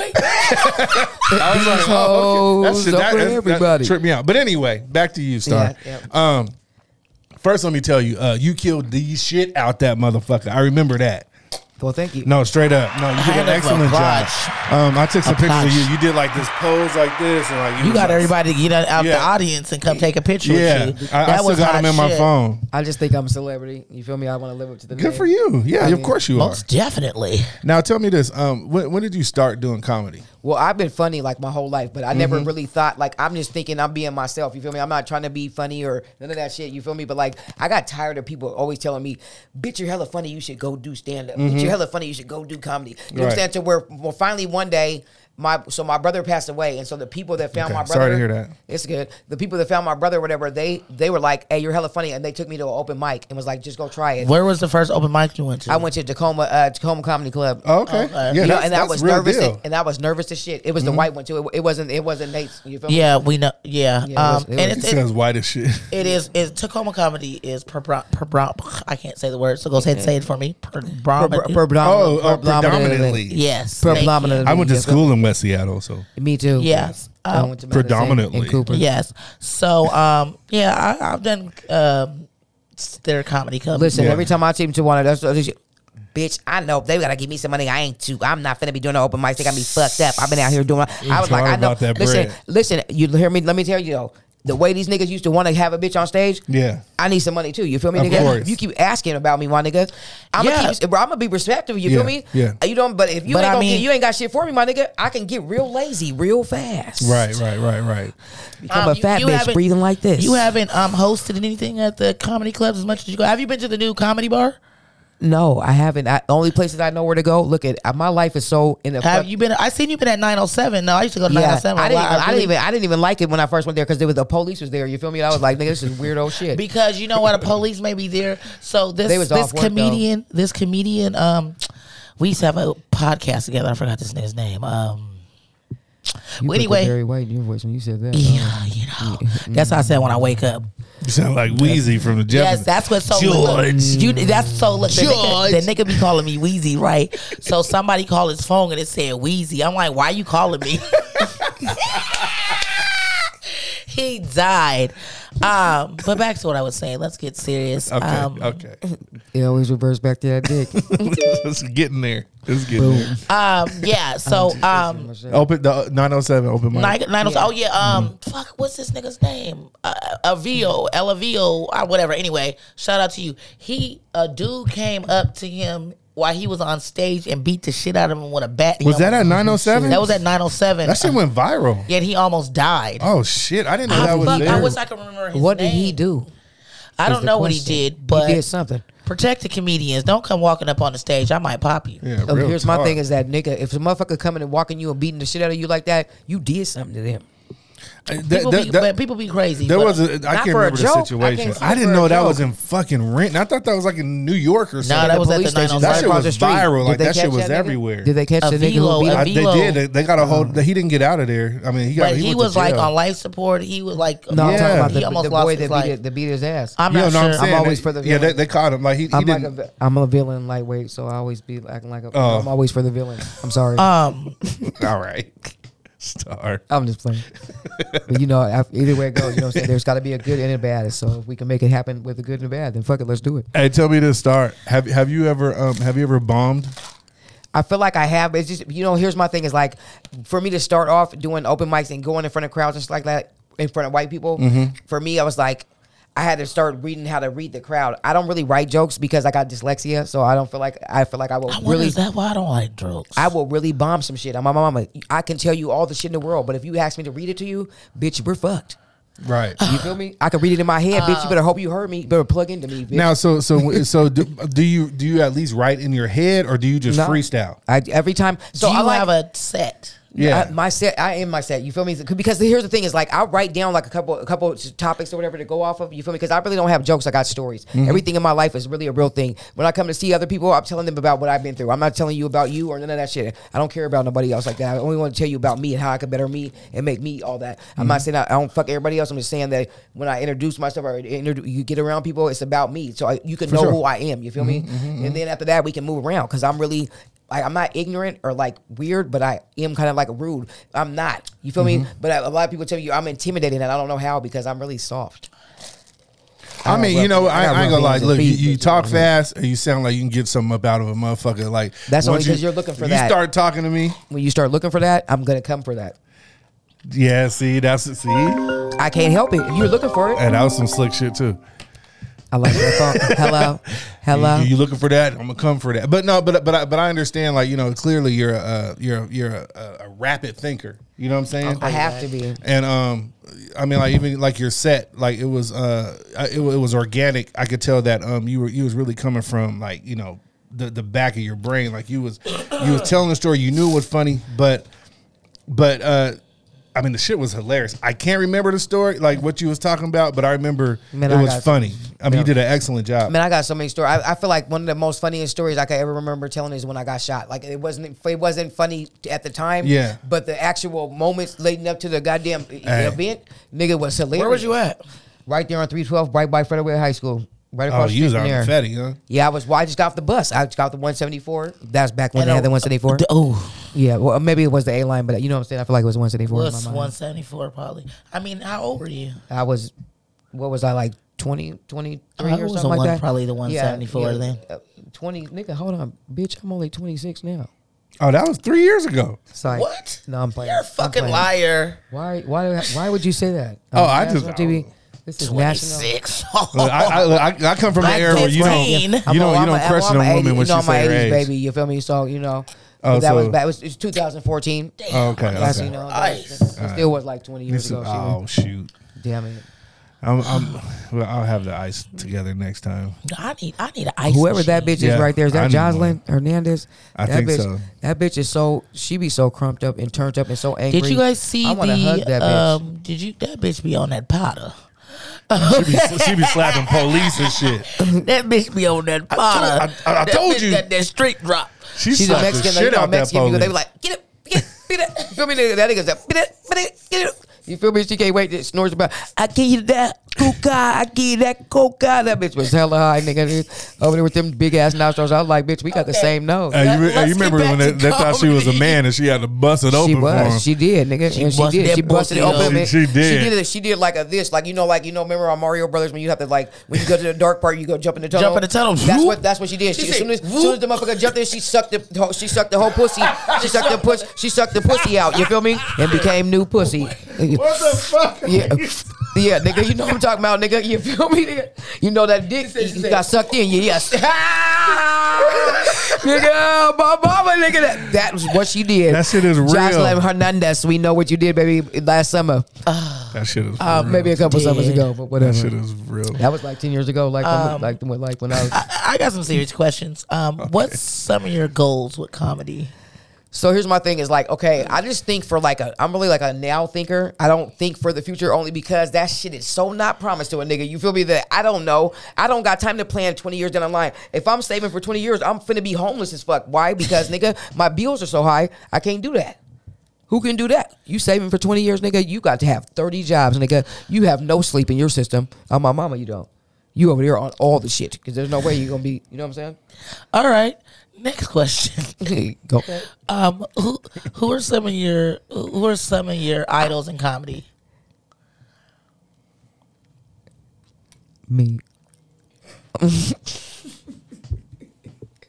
I was like, "Oh, okay. That tripped me out." But anyway, back to you, Star. Yeah. First, let me tell you, you killed the shit out that motherfucker. I remember that. Well, thank you. No, straight up. No, you did an excellent job. I took some pictures of you. You did like this pose like this, and like you got everybody to get out the audience and come take a picture with you. I still got them in my phone. I just think I'm a celebrity. You feel me? I want to live up to the name. Good for you. Yeah, of course you are. Most definitely. Now tell me this: when did you start doing comedy? Well, I've been funny like my whole life, but I never really thought, like, I'm just thinking I'm being myself. You feel me? I'm not trying to be funny or none of that shit. You feel me? But like, I got tired of people always telling me, "Bitch, you're hella funny. You should go do stand up. Bitch, you're hella funny. You should go do comedy." You know what I'm saying? To where, well, finally one day, my brother passed away, and so the people that found my brother, sorry to hear that. It's good. The people that found my brother, or whatever, they were like, "Hey, you're hella funny," and they took me to an open mic and was like, "Just go try it." Where was the first open mic you went to? I went to Tacoma Comedy Club. Oh, okay. Yeah, and I was nervous. And I was nervous as shit. It was the white one too. It wasn't Nate's. You feel me? Yeah, we know. Yeah. And it sounds white as shit. It is. Tacoma Comedy is I can't say the word, so go ahead and say it for me. Predominantly. Yes. Predominantly. I went to school in West Seattle, so. Me too. Yes. I went to predominantly. in Cooper. Yes. So, I've done their comedy club. Listen, every time I team to one of those, bitch, I know they gotta give me some money. I'm not finna be doing no open mics. They got me fucked up. I've been out here doing. I was like, I know. Listen. You hear me? Let me tell you though. The way these niggas used to want to have a bitch on stage, I need some money too. You feel me, nigga? If you keep asking about me, my nigga, I'm gonna be respectful. You feel me? Yeah. You don't. But if you you ain't got shit for me, my nigga, I can get real lazy real fast. Right. Become a fat bitch breathing like this. You haven't hosted anything at the comedy clubs as much as you go. Have you been to the new comedy bar? No, I haven't. The only places I know where to go. Look at my life is so in the. Have you been? I seen you been at 907. No, I used to go to 907. I didn't even like it when I first went there because the police was there. You feel me? And I was like, nigga, this is weirdo shit. Because you know what, the police may be there. So this comedian, we used to have a podcast together. I forgot this nigga's name. Well, anyway, very white in your voice when you said that. Yeah, you know, that's how I said when I wake up. You sound like Wheezy from the Jeffersons. Yes, that's what. So George. That's so. Look, the nigga be calling me Wheezy, right? So somebody called his phone and it said Wheezy. I'm like, why you calling me? He died. But back to what I was saying. Let's get serious. Okay. It always reverts back to that dick. It's getting there. It's getting there. Yeah. So open the 907 open mic. 907. Oh yeah. Fuck. What's this nigga's name? Elavio, whatever. Anyway, shout out to you. A dude came up to him while he was on stage and beat the shit out of him with a bat. Was that at 907? That was at 907. That shit went viral. Yeah, he almost died. Oh shit! I didn't know that was there. I wish I could remember his name. What did he do? I don't know what he did, but he did something. Protect the comedians. Don't come walking up on the stage. I might pop you. Yeah, here's my thing: is that nigga, if a motherfucker coming and walking you and beating the shit out of you like that, you did something to them. People be crazy. There was I can't remember the situation. I didn't know that was in fucking Renton. I thought that was like in New York or something. No, that was at the 907. That shit was viral. Like that shit was everywhere. Did they catch the nigga who beat him? They did. They got a hold. He didn't get out of there. I mean, he was like on life support. He was like I'm talking about the boy that beat his ass. I'm not sure. I'm always for the villain. Yeah, they caught him. Like he didn't. I'm a villain lightweight, so I always be acting like I'm always for the villain. I'm sorry. All right. Star. I'm just playing. But either way it goes, you know what I'm saying? There's got to be a good and a bad. So if we can make it happen with a good and a bad, then fuck it, let's do it. Hey, tell me this, Star. Have you ever bombed? I feel like I have, but it's just, here's my thing is like, for me to start off doing open mics and going in front of crowds and stuff like that, in front of white people, for me, I was like, I had to start reading how to read the crowd. I don't really write jokes because I got dyslexia, so I feel like I will really. Is that why I don't like jokes? I will really bomb some shit. I'm my mama. I can tell you all the shit in the world, but if you ask me to read it to you, bitch, we're fucked. Right. You feel me? I can read it in my head, bitch. You better hope you heard me. You better plug into me, bitch. Now, so do you at least write in your head, or do you just freestyle? Every time. So do you I have a set? Yeah, my set. I am my set. You feel me? Because here's the thing: is like I'll write down like a couple topics or whatever to go off of. You feel me? Because I really don't have jokes. I got stories. Everything in my life is really a real thing. When I come to see other people, I'm telling them about what I've been through. I'm not telling you about you or none of that shit. I don't care about nobody else like that. I only want to tell you about me and how I can better me and make me all that. I'm not saying I don't fuck everybody else. I'm just saying that when I introduce myself or you get around people, it's about me, so you can know who I am. You feel me? And then after that, we can move around because I'm really. I'm not ignorant or like weird, but I am kind of like rude. I'm not. You feel me? But a lot of people tell you I'm intimidating, and I don't know how because I'm really soft. I mean, I ain't gonna lie. Look, you talk fast, and you sound like you can get something up out of a motherfucker. Like that's only because you're looking for that. You start talking to me. When you start looking for that, I'm gonna come for that. Yeah, see. I can't help it. You're looking for it, and that was some slick shit too. I like that. Hello. You looking for that? I'm gonna come for that. But no, but I understand. Like clearly you're a rapid thinker. You know what I'm saying? I have to be. And I mean, like even like your set, like it was organic. I could tell that you was really coming from like the back of your brain. Like you was telling the story. You knew it was funny, but I mean, the shit was hilarious. I can't remember the story, like what you was talking about, but I remember it was funny. I mean, you did an excellent job. Man, I got so many stories. I feel like one of the most funniest stories I could ever remember telling is when I got shot. Like it wasn't funny at the time. Yeah. But the actual moments leading up to the goddamn event, nigga, was hilarious. Where was you at? Right there on 312, right by Frederick High School. Right across the street. You was on the Fetty, huh? Yeah, I just got off the bus. I just got off the 174. That's back when they had the 174. Oh. Yeah, well, maybe it was the A line, but you know what I'm saying? I feel like it was 174. Was 174 probably. I mean, how old were you? I was, what was I, like 20, 23 or something like that? Probably the 174 then. 20, nigga, hold on. Bitch, I'm only 26 now. Oh, that was 3 years ago. Sorry. What? No, I'm playing. You're a fucking liar. Why would you say that? I just... TV. This is 26. I come from the era where you don't question a woman when she say her age. Baby, you feel me? So Oh, that was bad. It was 2014. Damn. Oh, okay. That's, it still was like 20 years ago. Oh shoot! Damn it. Well, I'll have the ice together next time. I need an ice. Whoever machine. that bitch is right there, is that Jocelyn Hernandez? I think so. That bitch is she be so crumped up and turned up and so angry. Did you guys see I wanna hug that bitch. That bitch be on that powder? She be slapping police and shit. That bitch be on that powder. I told you that straight drop. She's a Mexican. Shit out Mexican. They be like, get it. You feel me? That nigga's like, get it. You feel me? She can't wait. It snores about. I give you that coca. I give you that coca. That bitch was hella high, nigga. Over there with them big ass nostrils. I was like, bitch, we got the same nose. You remember when they thought she was a man and she had to bust it open for him? She did, nigga. She busted it open. She did. She did like a this, like remember on Mario Brothers when you have to when you go to the dark part, you go jump in the tunnel. Jump in the tunnel. That's what she did. As soon as the motherfucker jumped in, she sucked the whole pussy. She sucked the pussy out. You feel me? And became new pussy. What the fuck? Yeah, nigga, you know what I'm talking about, nigga. You feel me, nigga? You know that dick got sucked in you, yes. Nigga, my mama, nigga, that was what she did. That shit is real. Jocelyn Hernandez, we know what you did, baby, last summer. That shit is real. Maybe a couple summers ago, but whatever. That shit is real. That was like 10 years ago, when I was. I got some serious questions. What's some of your goals with comedy? So here's my thing is okay, I just think for I'm really like a now thinker. I don't think for the future only because that shit is so not promised to a nigga. You feel me? That I don't know. I don't got time to plan 20 years down the line. If I'm saving for 20 years, I'm finna be homeless as fuck. Why? Because nigga, my bills are so high, I can't do that. Who can do that? You saving for 20 years, nigga, you got to have 30 jobs, nigga. You have no sleep in your system. On my mama, you don't. You over there on all the shit because there's no way you're gonna be, you know what I'm saying? All right. Next question. Go. Who are some of your idols in comedy? Me.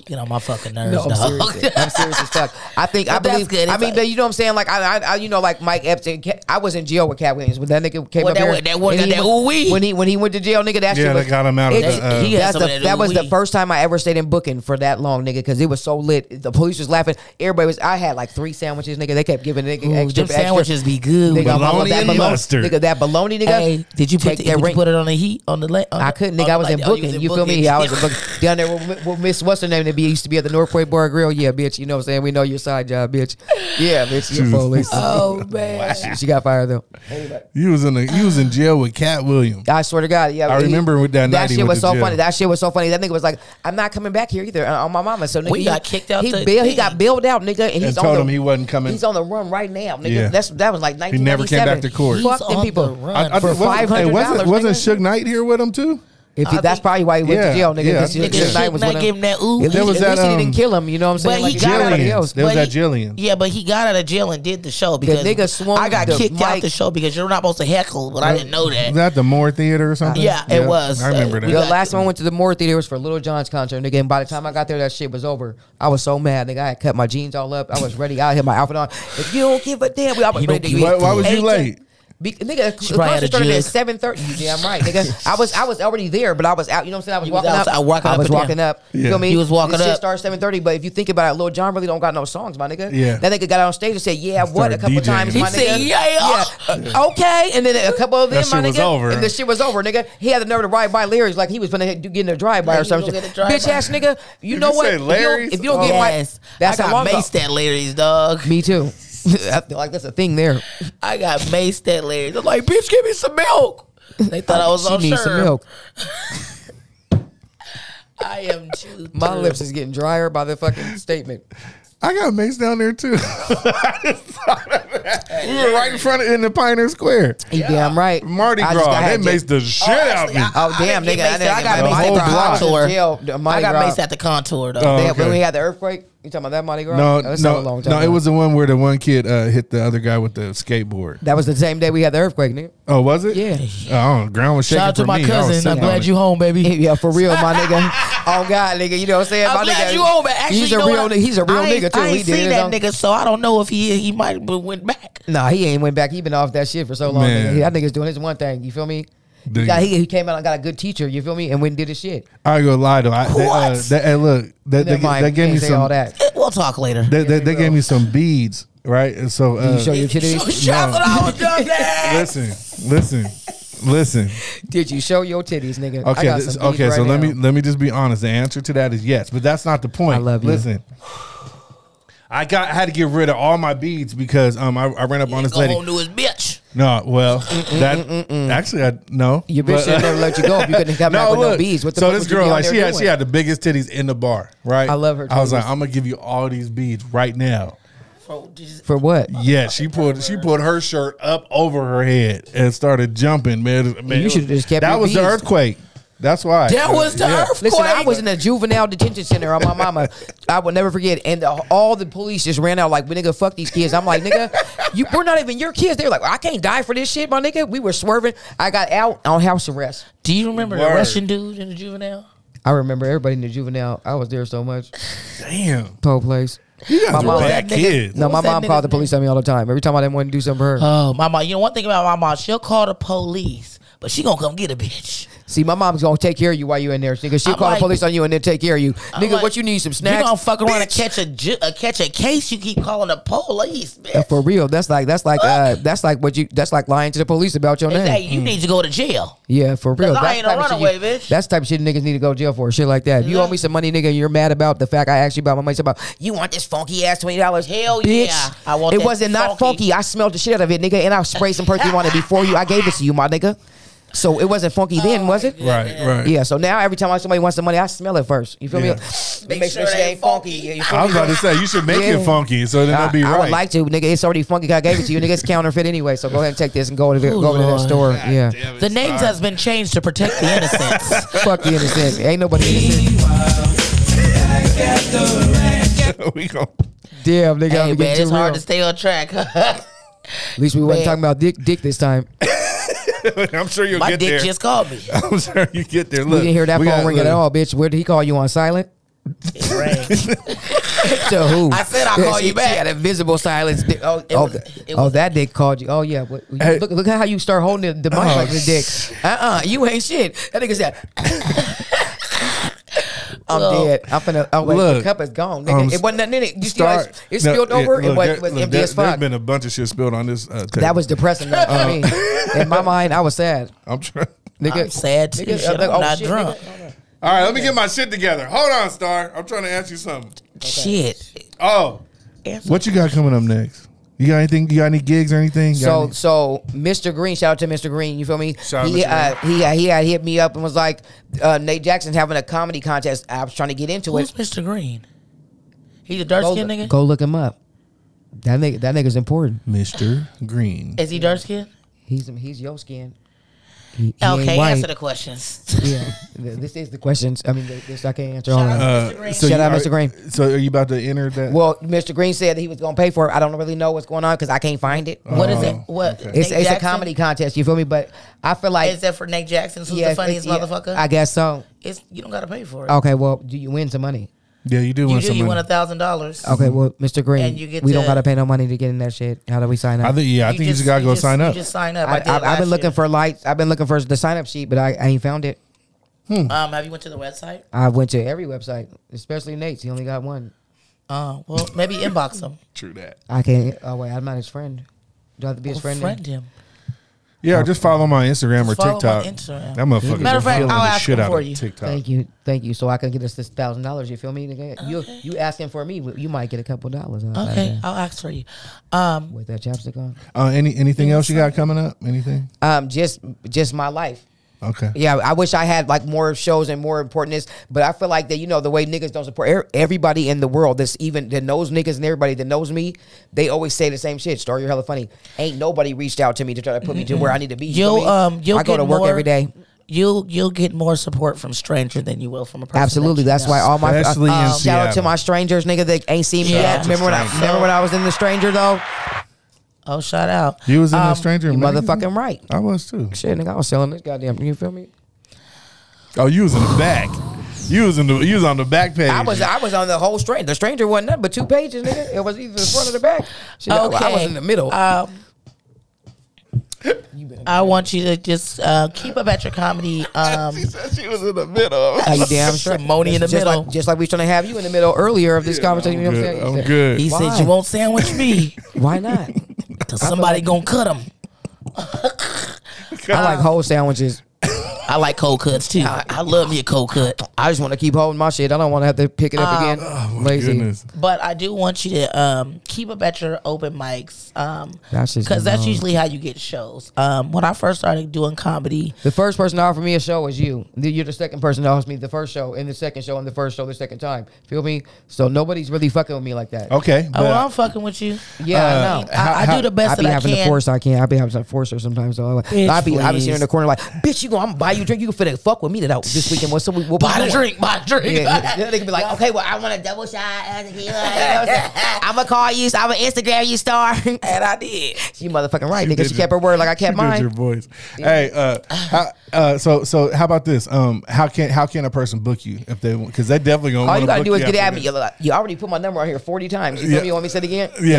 Get on my fucking nerves, No, dog. I'm serious as fuck. I believe. Good. I mean, you know what I'm saying? Like, I you know, like Mike Epstein. I was in jail with Cat Williams when that nigga came up here. When he went to jail, nigga, that shit was. They got him out of that was the first time I ever stayed in booking for that long, nigga, because it was so lit. The police was laughing. Everybody was. I had like 3 sandwiches, nigga. They kept giving nigga extra. Sandwiches be good. Nigga, bologna and mustard. Nigga, that bologna, nigga. Hey, did you put it on the heat on the leg? I couldn't, nigga. I was in booking. You feel me? I was in booking down there with Miss what's her name? Used to be at the Northway Bar Grill. Yeah, bitch. You know what I'm saying? We know your side job, bitch. Yeah, bitch. You're police. Oh man, she got fired though. You was in jail with Cat Williams. I swear to God, yeah. I remember with that night. That shit was so funny. That shit was so funny. That nigga was like, "I'm not coming back here either." On my mama. So nigga, we got kicked out. He got bailed out, nigga, and he's told him he wasn't coming. He's on the run right now, nigga. Yeah. That was like 1997. He never came back to court. Fuck them people for $500. Wasn't Suge Knight here with him too? That's probably why he went to jail, nigga. Nigga was not giving that ooh. At least he didn't kill him. You know what I'm saying? But he got out of jail. There was that Jillian. Yeah, but he got out of jail and did the show because I got kicked out the show because you're not supposed to heckle, but I didn't know that. Was that the Moore Theater or something? Yeah, it was. I remember that. The last time I went to the Moore Theater was for Little John's concert, nigga. And by the time I got there, that shit was over. I was so mad, nigga. I had cut my jeans all up. I was ready. I had my outfit on. If you don't give a damn, I was ready to why was you late? Nigga, the concert started at 7:30. You damn right, nigga. I was already there, but I was out. You know what I'm saying? I was walking up. You feel me? He was walking up. Shit started 7:30, but if you think about it, Lil Jon really don't got no songs, my nigga. Yeah. That nigga got out on stage and said, "Yeah, what?" a couple times, my nigga. He said, "Yeah, okay." And then a couple of them, my nigga. Over. And the shit was over, nigga. He had the nerve to ride by Larry's like he was gonna get in a drive-by or something. Bitch ass nigga. You know what? If you don't get my, that's how I maced at Larry's, dog. Me too. I feel like that's a thing there. I got maced at Larry's. I'm like, bitch, give me some milk. They thought I was on She needs some milk. I am too. My lips is getting drier by the fucking statement. I got maced down there too. We were right in front in the Pioneer Square. You damn right. Mardi Gras. They maced the shit out of me. Oh damn, nigga! I got maced at the Contour. I got maced at the Contour though. When we had the earthquake. You talking about that Mardi Gras? No, it was the one where the one kid hit the other guy with the skateboard. That was the same day we had the earthquake, nigga. Oh, was it? Yeah. Oh, ground was shaking. Shout out to my me. cousin. I'm glad you home, baby. Yeah, for real, my nigga. Oh God, nigga, you know what I'm saying? I'm glad you home, but actually, he's a real nigga too. I ain't seen that nigga, so I don't know if he might have went back. Nah, he ain't went back. He been off that shit for so long. Nigga. That nigga's doing his one thing. You feel me? He came out and got a good teacher. You feel me? And went and did his shit. I ain't gonna lie though. They gave me some. All that. We'll talk later. They gave me some beads, right? And so you show your titties. Listen. Did you show your titties, nigga? Okay. So let me just be honest. The answer to that is yes, but that's not the point. I love you. Listen. I had to get rid of all my beads because I ran up on this lady. Go home to his bitch. No, well, actually, no. Your bitch should never let you go if you couldn't come back with no beads. What the so fuck this girl, like, she had the biggest titties in the bar, right? I love her. I was like, I'm gonna give you all these beads right now. For what? Yeah, she put her shirt up over her head and started jumping, man. You should have just kept. That was the earthquake. That's why. That was the earthquake. Listen, I was in a juvenile detention center on my mama. I will never forget. And all the police just ran out like, nigga, fuck these kids. I'm like, nigga, we're not even your kids. They're like, I can't die for this shit, my nigga. We were swerving. I got out on house arrest. Do you remember the Russian dude in the juvenile? I remember everybody in the juvenile. I was there so much. Damn. Whole place. You guys were bad kids. No, my mom called the police on me all the time. Every time I didn't want to do something for her. Oh, my mom. You know one thing about my mom, she'll call the police, but she gonna come get a bitch. See, my mom's gonna take care of you while you in there. Nigga, she'll call the police on you and then take care of you. Nigga, what you need? Some snacks? You gonna fuck around and catch a case? You keep calling the police, bitch. For real, that's like lying to the police about your name. Hey, you need to go to jail. Yeah, for real. I ain't a runaway, bitch. That's the type of shit niggas need to go to jail for. Shit like that. If you owe me some money, nigga, and you're mad about the fact I asked you about my money. About you want this funky ass $20? Hell bitch, yeah, I want. It wasn't not funky. I smelled the shit out of it, nigga, and I sprayed some perfume on it before I gave it to you, my nigga. So it wasn't funky then, was it? Right. Yeah, so now every time somebody wants the money, I smell it first. You feel me? Make sure it ain't funky. I was about to say, you should make it funky so then it'll be right. I would like to, nigga. It's already funky. I gave it to you. Nigga, it's counterfeit anyway, so go ahead and take this and go over to that store. God, yeah. The names has been changed to protect the innocents. Fuck the innocent. Ain't nobody innocent. We go. Damn, nigga. Hey, man, it's hard to stay on track. At least we wasn't talking about dick this time. I'm sure you'll My get there. My dick just called me. I'm sure you get there. Look, we didn't hear that phone ring at all, bitch. Where did he call you on silent? It rang. To who? I said I'll call you back. She had invisible silence. That dick called you. Oh yeah. Hey. Look at how you start holding the mic like the dick. You ain't shit. That nigga said. I'm dead. I'm finna. Oh wait, the cup is gone. Nigga. It wasn't nothing in it. You see how it spilled over. It was empty as fuck. There's been a bunch of shit spilled on this. That was depressing though, for me. In my mind, I was sad. I'm trying. Nigga, I'm sad too. I'm not drunk. All right, let me get my shit together. Hold on, Star. I'm trying to ask you something. Okay. Shit. Oh, what you got coming up next? You got anything? You got any gigs or anything? So Mr. Green, shout out to Mr. Green. You feel me? He had hit me up and was like, Nate Jackson's having a comedy contest. I was trying to get into it. Who's Mr. Green? He the dark skinned nigga? Go look him up. That nigga's important. Mr. Green. Is he dark skinned? He's your skin. Okay, answer the questions. Yeah, this is the questions. I mean, this I can't answer all of them. Shout out, Mr. Green. So, are you about to enter that? Well, Mr. Green said that he was going to pay for it. I don't really know what's going on because I can't find it. What is it? What? Okay. It's a comedy contest. You feel me? But I feel like is that for Nate Jackson? Who's the funniest motherfucker? I guess so. You don't got to pay for it. Okay, well, do you win some money? Yeah, you do win some money. You win $1,000. Okay, well, Mr. Green, and we don't gotta pay no money to get in that shit. How do we sign up? I think you just gotta go sign up. You just sign up. I've been looking for lights. I've been looking for the sign up sheet, but I ain't found it. Have you went to the website? I went to every website, especially Nate's. He only got one. Well, maybe inbox him. True that. I can't. Oh wait, I'm not his friend. Do I have to be his friend? Friend him. Yeah, just follow my Instagram or TikTok. Instagram. That motherfucker. Matter of fact, I'll ask him for you. TikTok. Thank you. So I can get us this $1,000. You feel me? Okay. You asking for me? You might get a couple dollars. Okay, I'll ask for you. With that chapstick on. Anything else you got coming up? Anything? Just my life. Okay. Yeah, I wish I had like more shows and more importance, but I feel like that the way niggas don't support everybody in the world that knows niggas and everybody that knows me, they always say the same shit. Star, you're hella funny. Ain't nobody reached out to me to try to put me to where I need to be. I go to work every day. You'll get more support from stranger than you will from a person. Absolutely, that's why all my shout out to my strangers, nigga, that ain't seen me yet. Remember when I was in The Stranger though? Oh, shout out. You was in The Stranger you motherfucking right. I was too. Shit, nigga, I was selling this goddamn. You feel me? Oh, you was in the back. You was on the back page. I was on the whole Stranger. The Stranger wasn't nothing but 2 pages, nigga. It was either the front or the back. Shit, okay. I was in the middle. I want you to just keep up at your comedy. She said she was in the middle. Are you damn straight? Moni in the middle. Just like we was trying to have you in the middle earlier of this conversation. You know what I'm saying? I'm good. He said you won't sandwich me. Why not? Because somebody gonna cut him. I like whole sandwiches. I like cold cuts too. I love me a cold cut. I just want to keep holding my shit. I don't want to have to pick it up again. Oh, lazy. Goodness. But I do want you to keep up at your open mics because that's usually how you get shows. When I first started doing comedy, the first person to offer me a show was you. You're the second person to offer me the first show and the second show and the first show the second time. Feel me? So nobody's really fucking with me like that. Okay. I'm fucking with you. Yeah, I know. I do the best that I can. I be having to force. I can't. I be having to force her sometimes. So I be sitting in the corner like, bitch, I'm gonna buy you a drink. You can finna fuck with me this weekend. We'll buy a drink. Yeah, they can be like, okay, well, I want a double shot. I'm gonna call you. I'm gonna Instagram you, Star. And I did. You motherfucking right, nigga. She kept her word like I kept mine. Your voice. Yeah. Hey, so how about this? How can a person book you if they want? Because they definitely gonna. All you gotta do is get at me. You already put my number on here 40 times. You feel me? You want me to say it again? Yeah,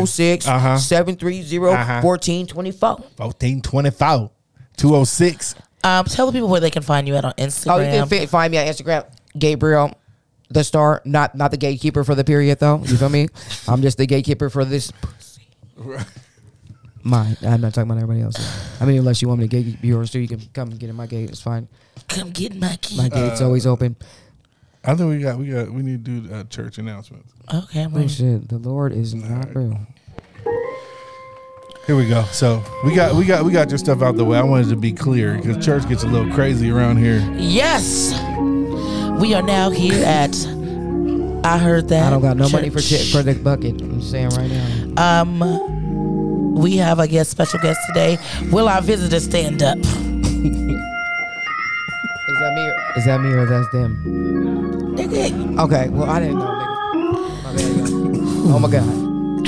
206-730-1424. 1424. 206. Tell the people where they can find you at on Instagram. Oh, you can find me on Instagram, Gabriel the Star. Not the gatekeeper for the period, though. You feel me? I'm just the gatekeeper for this pussy. Right. Mine. I'm not talking about everybody else. I mean, unless you want me to gate yours too, you can come and get in my gate. It's fine. Come get in my gate. My gate's always open. I think we need to do church announcements. Okay, I'm ready. Shit, the Lord is not real. Here we go. So we got your stuff out the way. I wanted to be clear because church gets a little crazy around here. Yes, we are now here at. I heard that. I don't got no money for the bucket. I'm saying right now. We have a special guest today. Will our visitor stand up? Is that me or that's them? Nigga. Okay. Well, I didn't know. Nigga. My bad. Oh my God.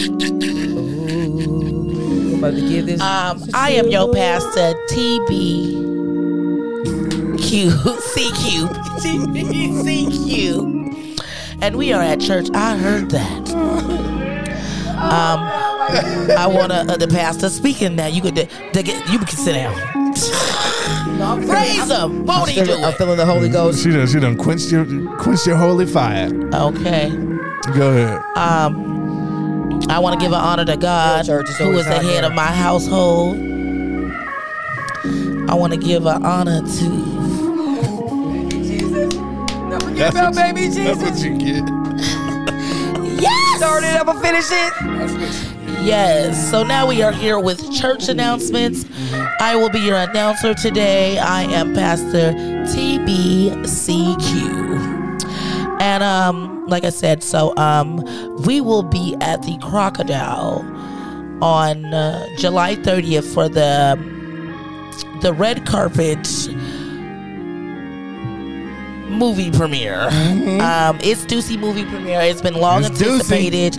To give this I am your pastor, TBQ CQ. and we are at church. I heard that. I want the pastor speaking now. You can sit down. Praise him. Won't he do it? I'm feeling the Holy Ghost. She done quenched your holy fire. Okay. Go ahead. I want to give an honor to God, who is the head of my household. I want to give an honor to Jesus. That's what baby Jesus. That's what you get. Yes. Start it up and finish it. Yes. So now we are here with church announcements. I will be your announcer today. I am Pastor TBCQ. And like I said, so we will be at the Crocodile on July 30th for the red carpet movie premiere. It's Deucey movie premiere. It's been long anticipated.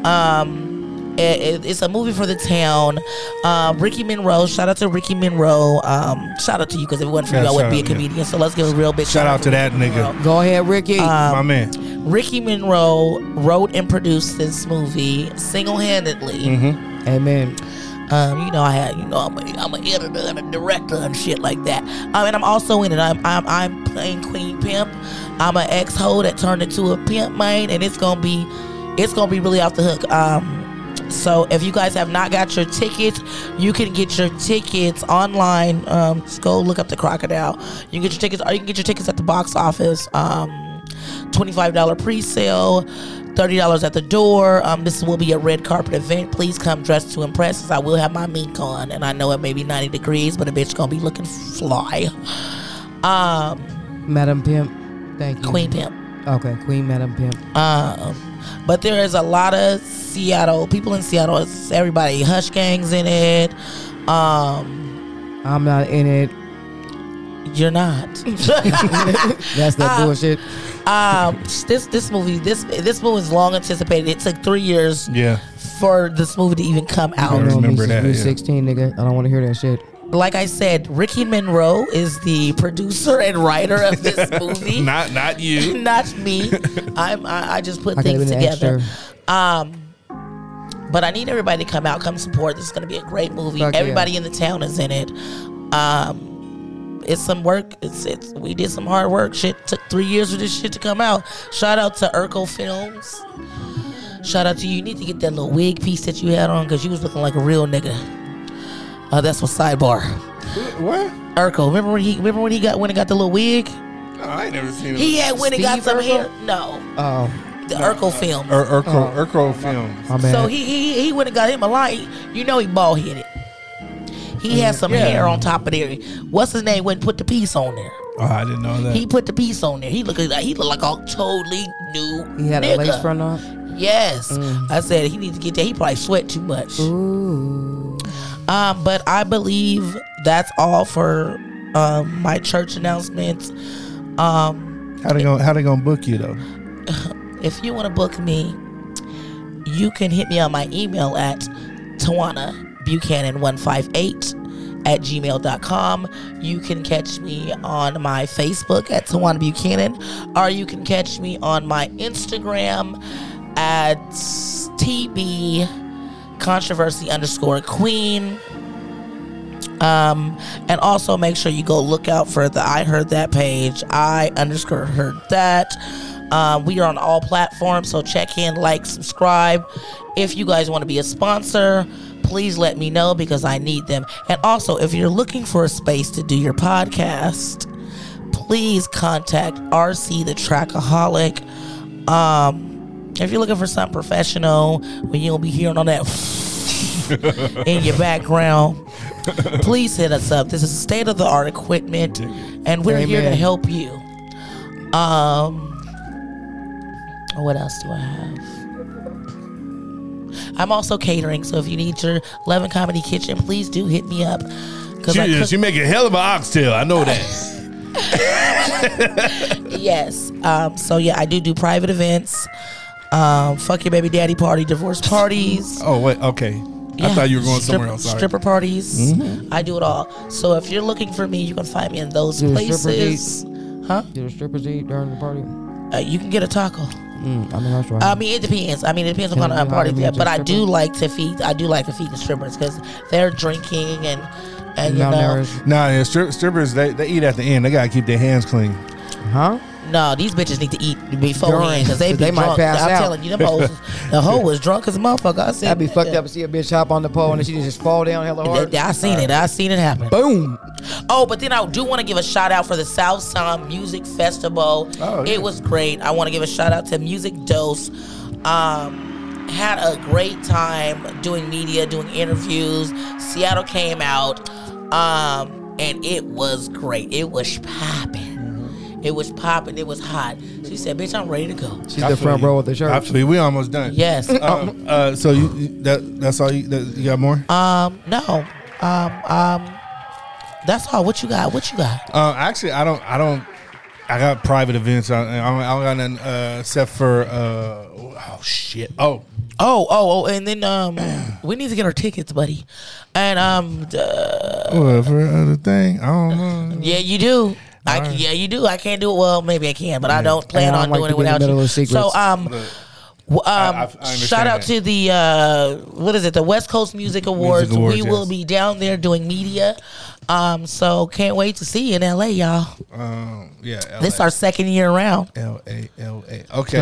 It's a movie for the town. Ricky Monroe, shout out to Ricky Monroe. Shout out to you, because if it wasn't for you, I wouldn't be a comedian. So let's give a real big shout out to that nigga. Go ahead, Ricky. My man. Ricky Monroe wrote and produced this movie single-handedly. Amen. I'm an editor and a director and shit like that. And I'm also in it. I'm playing Queen Pimp. I'm an ex-hoe that turned into a pimp, man, and it's gonna be really off the hook. So if you guys have not got your tickets, you can get your tickets online. Just go look up the Crocodile. You can get your tickets, or you can get your tickets at the box office. $25 pre-sale, $30 at the door. This will be a red carpet event. Please come dressed to impress, as I will have my mink on, and I know it may be 90 degrees, but a bitch gonna be looking fly. Madam Pimp, thank you. Queen Pimp. Okay, Queen Madam Pimp. But there is a lot of people in Seattle. It's everybody. Hush Gang's in it. I'm not in it. You're not. That's that bullshit. This movie is long anticipated. It took 3 years for this movie to even come out. I remember that. 16, nigga. I don't want to hear that shit. Like I said, Ricky Monroe is the producer and writer of this movie. Not you. Not me. I just put things together. But I need everybody to come out, come support. This is going to be a great movie. Everybody in the town is in it. It's some work. We did some hard work. Shit took 3 years for this shit to come out. Shout out to Urkel Films. Shout out to you. You need to get that little wig piece that you had on, because you was looking like a real nigga. That's what sidebar. What? Urkel. Remember when he got the little wig? No, I ain't never seen it. He had when he got some hair. No. Oh. The Urkel Films. Urkel Films. So he went and got him a line. You know he bald headed. He had some hair on top of there. What's his name? Went and put the piece on there. Oh, I didn't know that. He put the piece on there. He looked like a totally new. He had nigga. a lace front on. Yes. I said he needs to get that. He probably sweat too much. Ooh. But I believe that's all for my church announcements. How they gonna book you though? If you want to book me, you can hit me on my email at TawanaBuchanan158@gmail.com. You can catch me on my Facebook at Tawana Buchanan, or you can catch me on my Instagram at TB_controversy_queen. And also make sure you go look out for the I Heard That page. I_heard that. We are on all platforms, so check in, like, subscribe. If you guys want to be a sponsor, please let me know, because I need them. And also, if you're looking for a space to do your podcast, please contact RC the Trackaholic. If you're looking for something professional, when you don't be hearing all that in your background, please hit us up. This is state-of-the-art equipment, and we're here to help you. What else do I have? I'm also catering, so if you need your Levin Comedy Kitchen, please do hit me up. She make a hell of an oxtail. I know that. Yes. So yeah, I do private events. Fuck your baby daddy party, divorce parties. Oh wait, okay. Yeah. I thought you were going somewhere else. Sorry. Stripper parties. I do it all. So if you're looking for me, you can find me in those places. Huh? Do the strippers eat during the party? You can get a taco. that's right. I mean, it depends. It depends on kind of party. But I do like to feed the strippers because they're drinking and you know. Nah, strippers they eat at the end. They gotta keep their hands clean. Huh? No, these bitches need to eat beforehand because they might drunk. pass out. I'm telling you, the hoe was drunk as a motherfucker. I said, that'd be fucked up to see a bitch hop on the pole and then she just fall down hella hard. I seen it happen. Boom. Oh, but then I do want to give a shout out for the South Sound Music Festival. Oh, yeah. It was great. I want to give a shout out to Music Dose. Had a great time doing media, doing interviews. Seattle came out, and it was great. It was popping. It was popping. It was hot. She said, "Bitch, I'm ready to go." She's the front row of the church. Actually, we almost done. Yes. So that's all you got more? No. That's all. What you got? Actually, I don't. I got private events. I don't got none except for oh shit. Oh, and then we need to get our tickets, buddy. And for other thing, I don't know. Yeah, you do. Yeah, you do. I can't do it. Well, maybe I can, but I don't plan on doing it without you. So, shout out to the the West Coast Music Awards. We will be down there doing media. So can't wait to see you in LA, y'all. LA. This is our second year around. LA. Okay,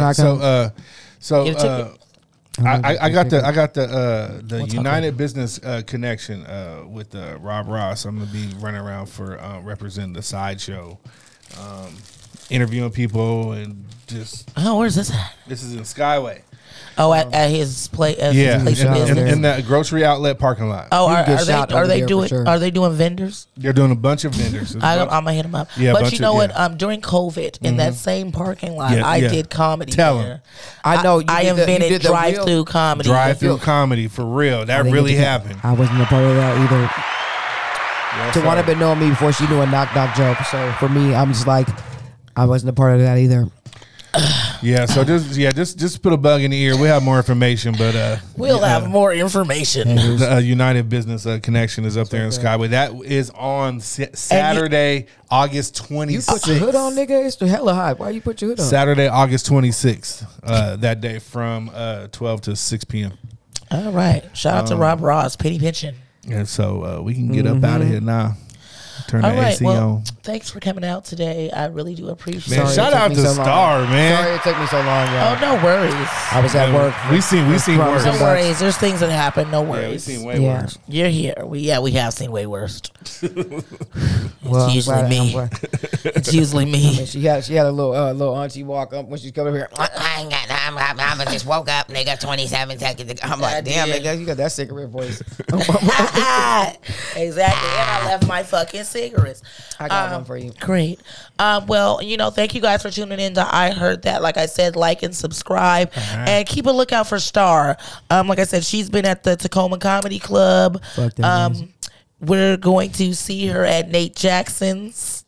I got the United Business connection with Rob Ross. I'm gonna be running around for representing the Sideshow, interviewing people and just. Oh, where's this at? This is in Skyway. Oh, at his place. Yeah, his place of business. In that grocery outlet parking lot. Oh, are they doing vendors? They're doing a bunch of vendors. I'm gonna hit them up. Yeah, but you know what? During COVID, in that same parking lot, I did comedy. Tell them. I know. I invented drive-through comedy. Drive-through comedy for real. That really happened. I wasn't a part of that either. Tawana been knowing me before she knew a knock joke. So for me, I'm just like, I wasn't a part of that either. Yeah, so just put a bug in the ear. We'll have more information, but we'll have more information. The United Business Connection is up there in Skyway. That is on Saturday, August 26th. You put your hood on, nigga? It's hella hot. Why you put your hood on? Saturday, August 26th, that day from 12 to 6 p.m. All right. Shout out to Rob Ross, Penny Pension. And so we can get up out of here now. Turn the AC on. Thanks for coming out today. I really do appreciate it. Man, shout out to Star, man. Sorry it took me so long, y'all. Oh, no worries. I was at work. We seen worse. No worries. There's things that happen. No worries. Yeah, we seen way worse. You're here. We have seen way worse. It's usually me. It's usually me. She had a little auntie walk up when she's coming here. I just woke up, nigga, 27 seconds ago. I'm like, damn, nigga, you got that cigarette voice. Exactly. And I left my fucking cigarettes. I got one for you. Great. Well, thank you guys for tuning in to I Heard That. Like I said, like and subscribe. And keep a lookout for Star. Like I said, she's been at the Tacoma Comedy Club. We're going to see her at Nate Jackson's.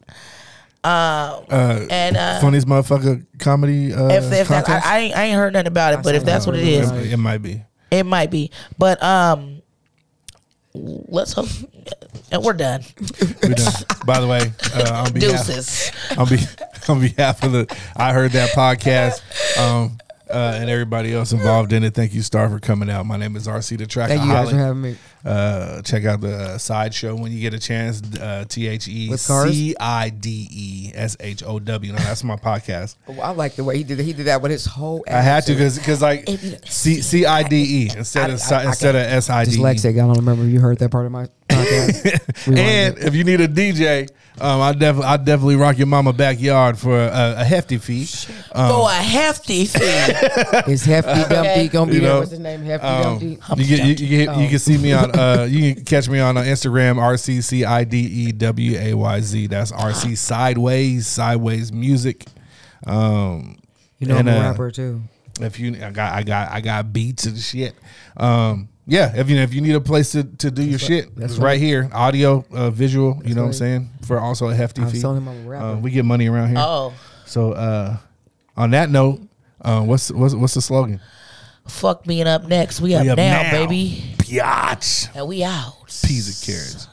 Funniest motherfucker comedy. If that, I ain't heard nothing about it, but if that's what it is, it might be. It might be. But let's hope. And we're done. We're done. By the way, on behalf of the I Heard That podcast, and everybody else involved in it, thank you, Star, for coming out. My name is RC the Trackaholic. Thank you guys for having me. Check out the Sideshow when you get a chance. TheCideShow. Now, that's my podcast. Oh, I like the way he did it. He did that with his whole accent. I had to because like CIDE instead of SIDE. Dyslexic. I don't remember if you heard that part of my podcast. And if you need a DJ, I definitely rock your mama backyard for a hefty fee. For a hefty fee. Is Hefty Dumpty gonna be there? What's his name? Hefty Dumpty. You can see me on. You can catch me on Instagram, RCCIDEWAYZ. That's RC Sideways Music. I'm a rapper too. If I got beats and shit. If you need a place to do your shit, it's right here. Audio, visual. You know what I'm saying? For also a hefty fee. I'm a rapper. We get money around here. Oh. So on that note, what's the slogan? Fuck being up next. We up now, baby. Biatch. And we out. Peas and carrots.